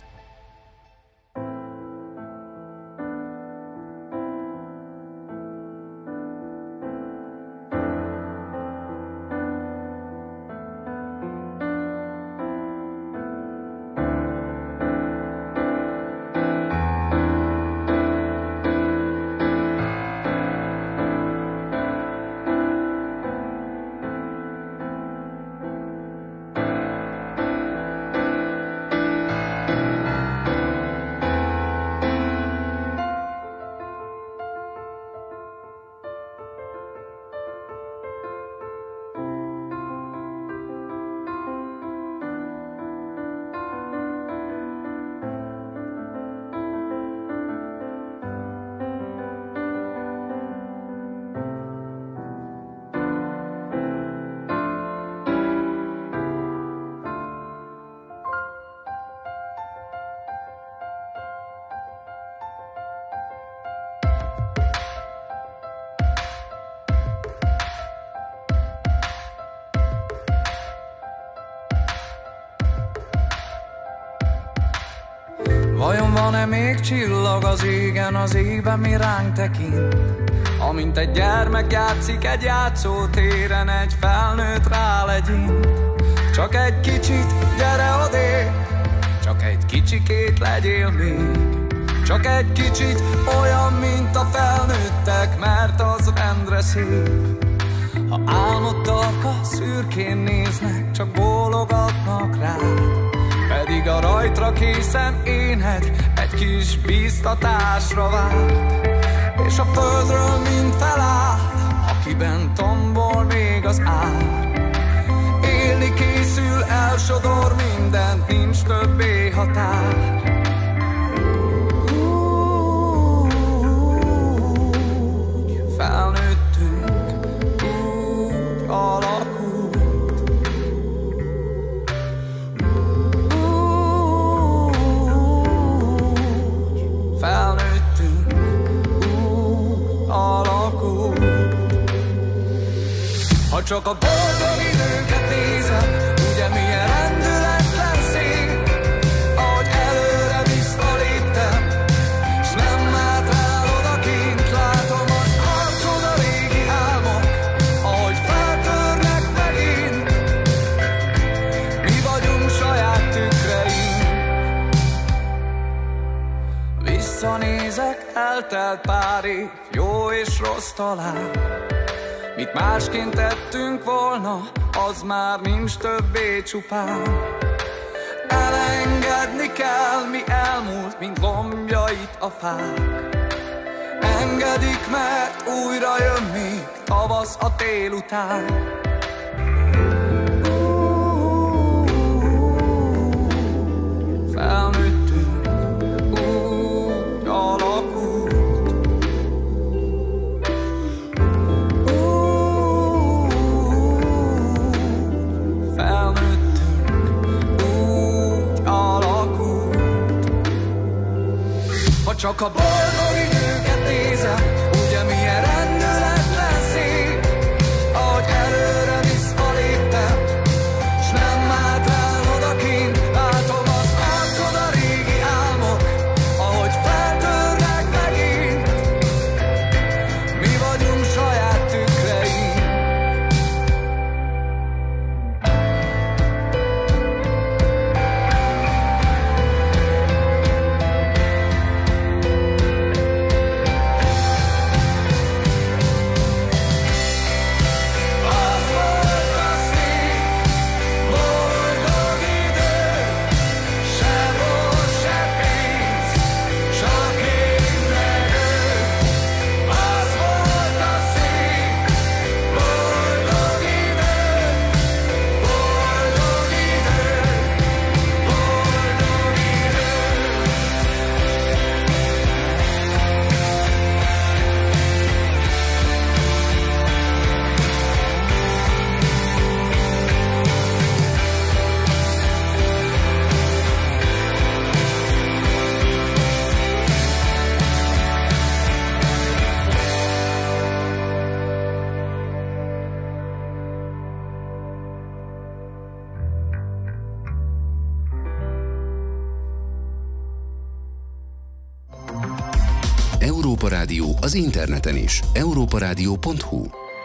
Vajon van-e még csillag az égen, az égben mi ránk tekint? Amint egy gyermek játszik egy játszótéren, egy felnőtt rálegyint. Csak egy kicsit, gyere odébb, csak egy kicsikét legyél még. Csak egy kicsit olyan, mint a felnőttek, mert az rendre szép. Ha álmodtak, a szürkén néznek, csak bólogatnak rád. Pedig a rajtra készen éned egy kis bíztatásra várt. És a földről mind feláll, akiben tombol még az ár. Élni készül, elsodor mindent, nincs többé határ. Úgy felnőttünk, úgy alakult. Felnőttünk, úgy alakult. Ha csak a boldog időket nézem, ugye milyen rendületlen szép, ahogy előre visszaléptem, s nem hátrál odakint, látom az arcod, a régi álmok, ahogy feltörnek megint. Mi vagyunk saját tükreink. Visszanézek, eltelt pár év, jó és rossz talán. Mit másként tettünk volna, az már nincs többé csupán. Elengedni kell, mi elmúlt, mint lombjait a fák. Engedik, mert újra jön még tavasz a tél után. Felnőttünk, úgy alakult. Csak a boldog időket nézem, ugye milyen rendületlen szép, ahogy előre visz a léptem, s nem állt el odakint. Látom az arcod a régi álmok, ahogy feltörnek megint. Mi vagyunk saját tükreink. Európa Rádió az interneten is. európa rádió pont hu.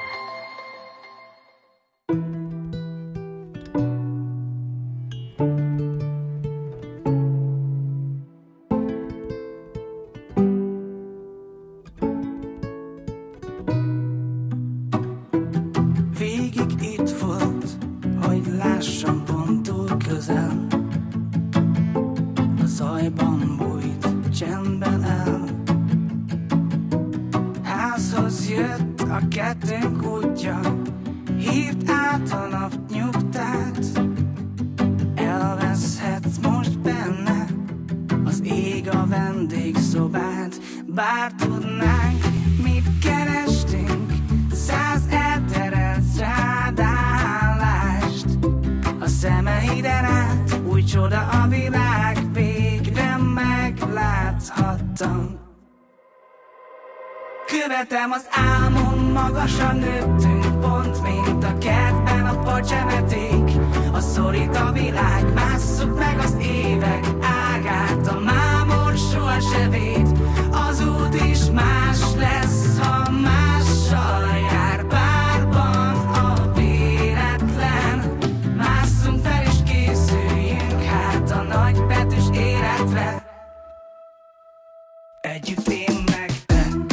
Végig itt volt, hogy lássam pont túl közel. A zajban bújt, csendben el. Házhoz jött a kettőnk útja, hívt át a nap nyugtát. Elveszhetsz most benne, az ég a vendégszobát. Bár tudnánk, mit kerestünk, száz elterelt strádállást. A szemeiden át, új csoda a világ, végre megláthattam. Követem az álmom, magasan nőttünk, pont mint a kertben a pacsemeték. A szorít a világ, másszuk meg az évek ágát. A mámor soha se véd, az út is más lesz, ha mással jár. Párban a véletlen, másszunk fel és készüljünk hát a nagybetűs életre. Együtt én meg te.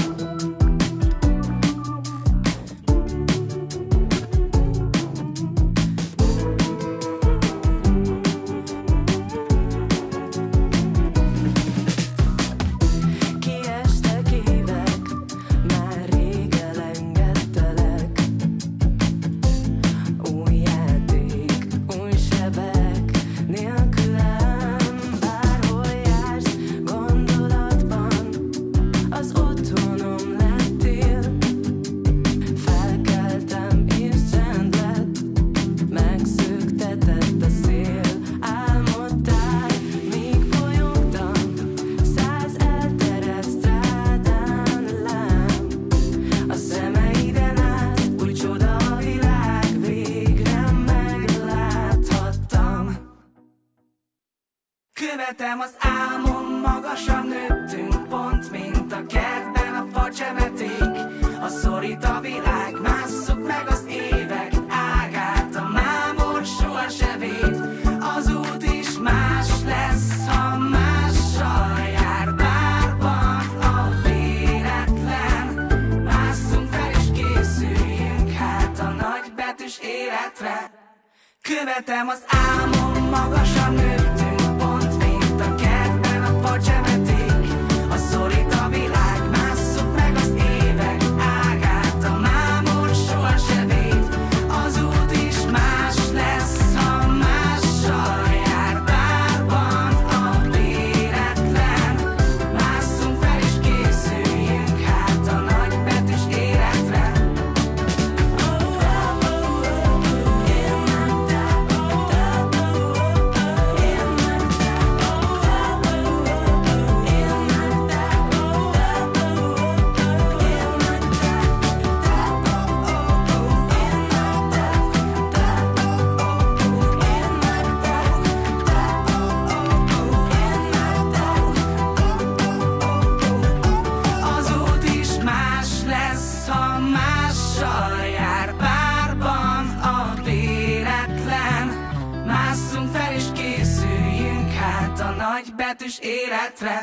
Követem az álmom, magasan nőttünk, pont mint a kertben a pacsemeték. A szorít a világ, másszuk meg az évek ágát. A mámor soha se véd, az út is más lesz, ha mással jár. Bárban a véletlen, másszunk fel és készüljünk hát a nagybetűs életre. Követem az álmom, magasan nőttünk, pont mint a kertben a pacsemeték. A szorít a világ, másszuk meg az évek ágát. A mámor soha se véd, az út is más lesz, ha mással jár. Bárban a véletlen, másszunk fel és készüljünk hát a nagybetűs életre. Én Támasszunk fel és készüljünk hát a nagybetűs életre.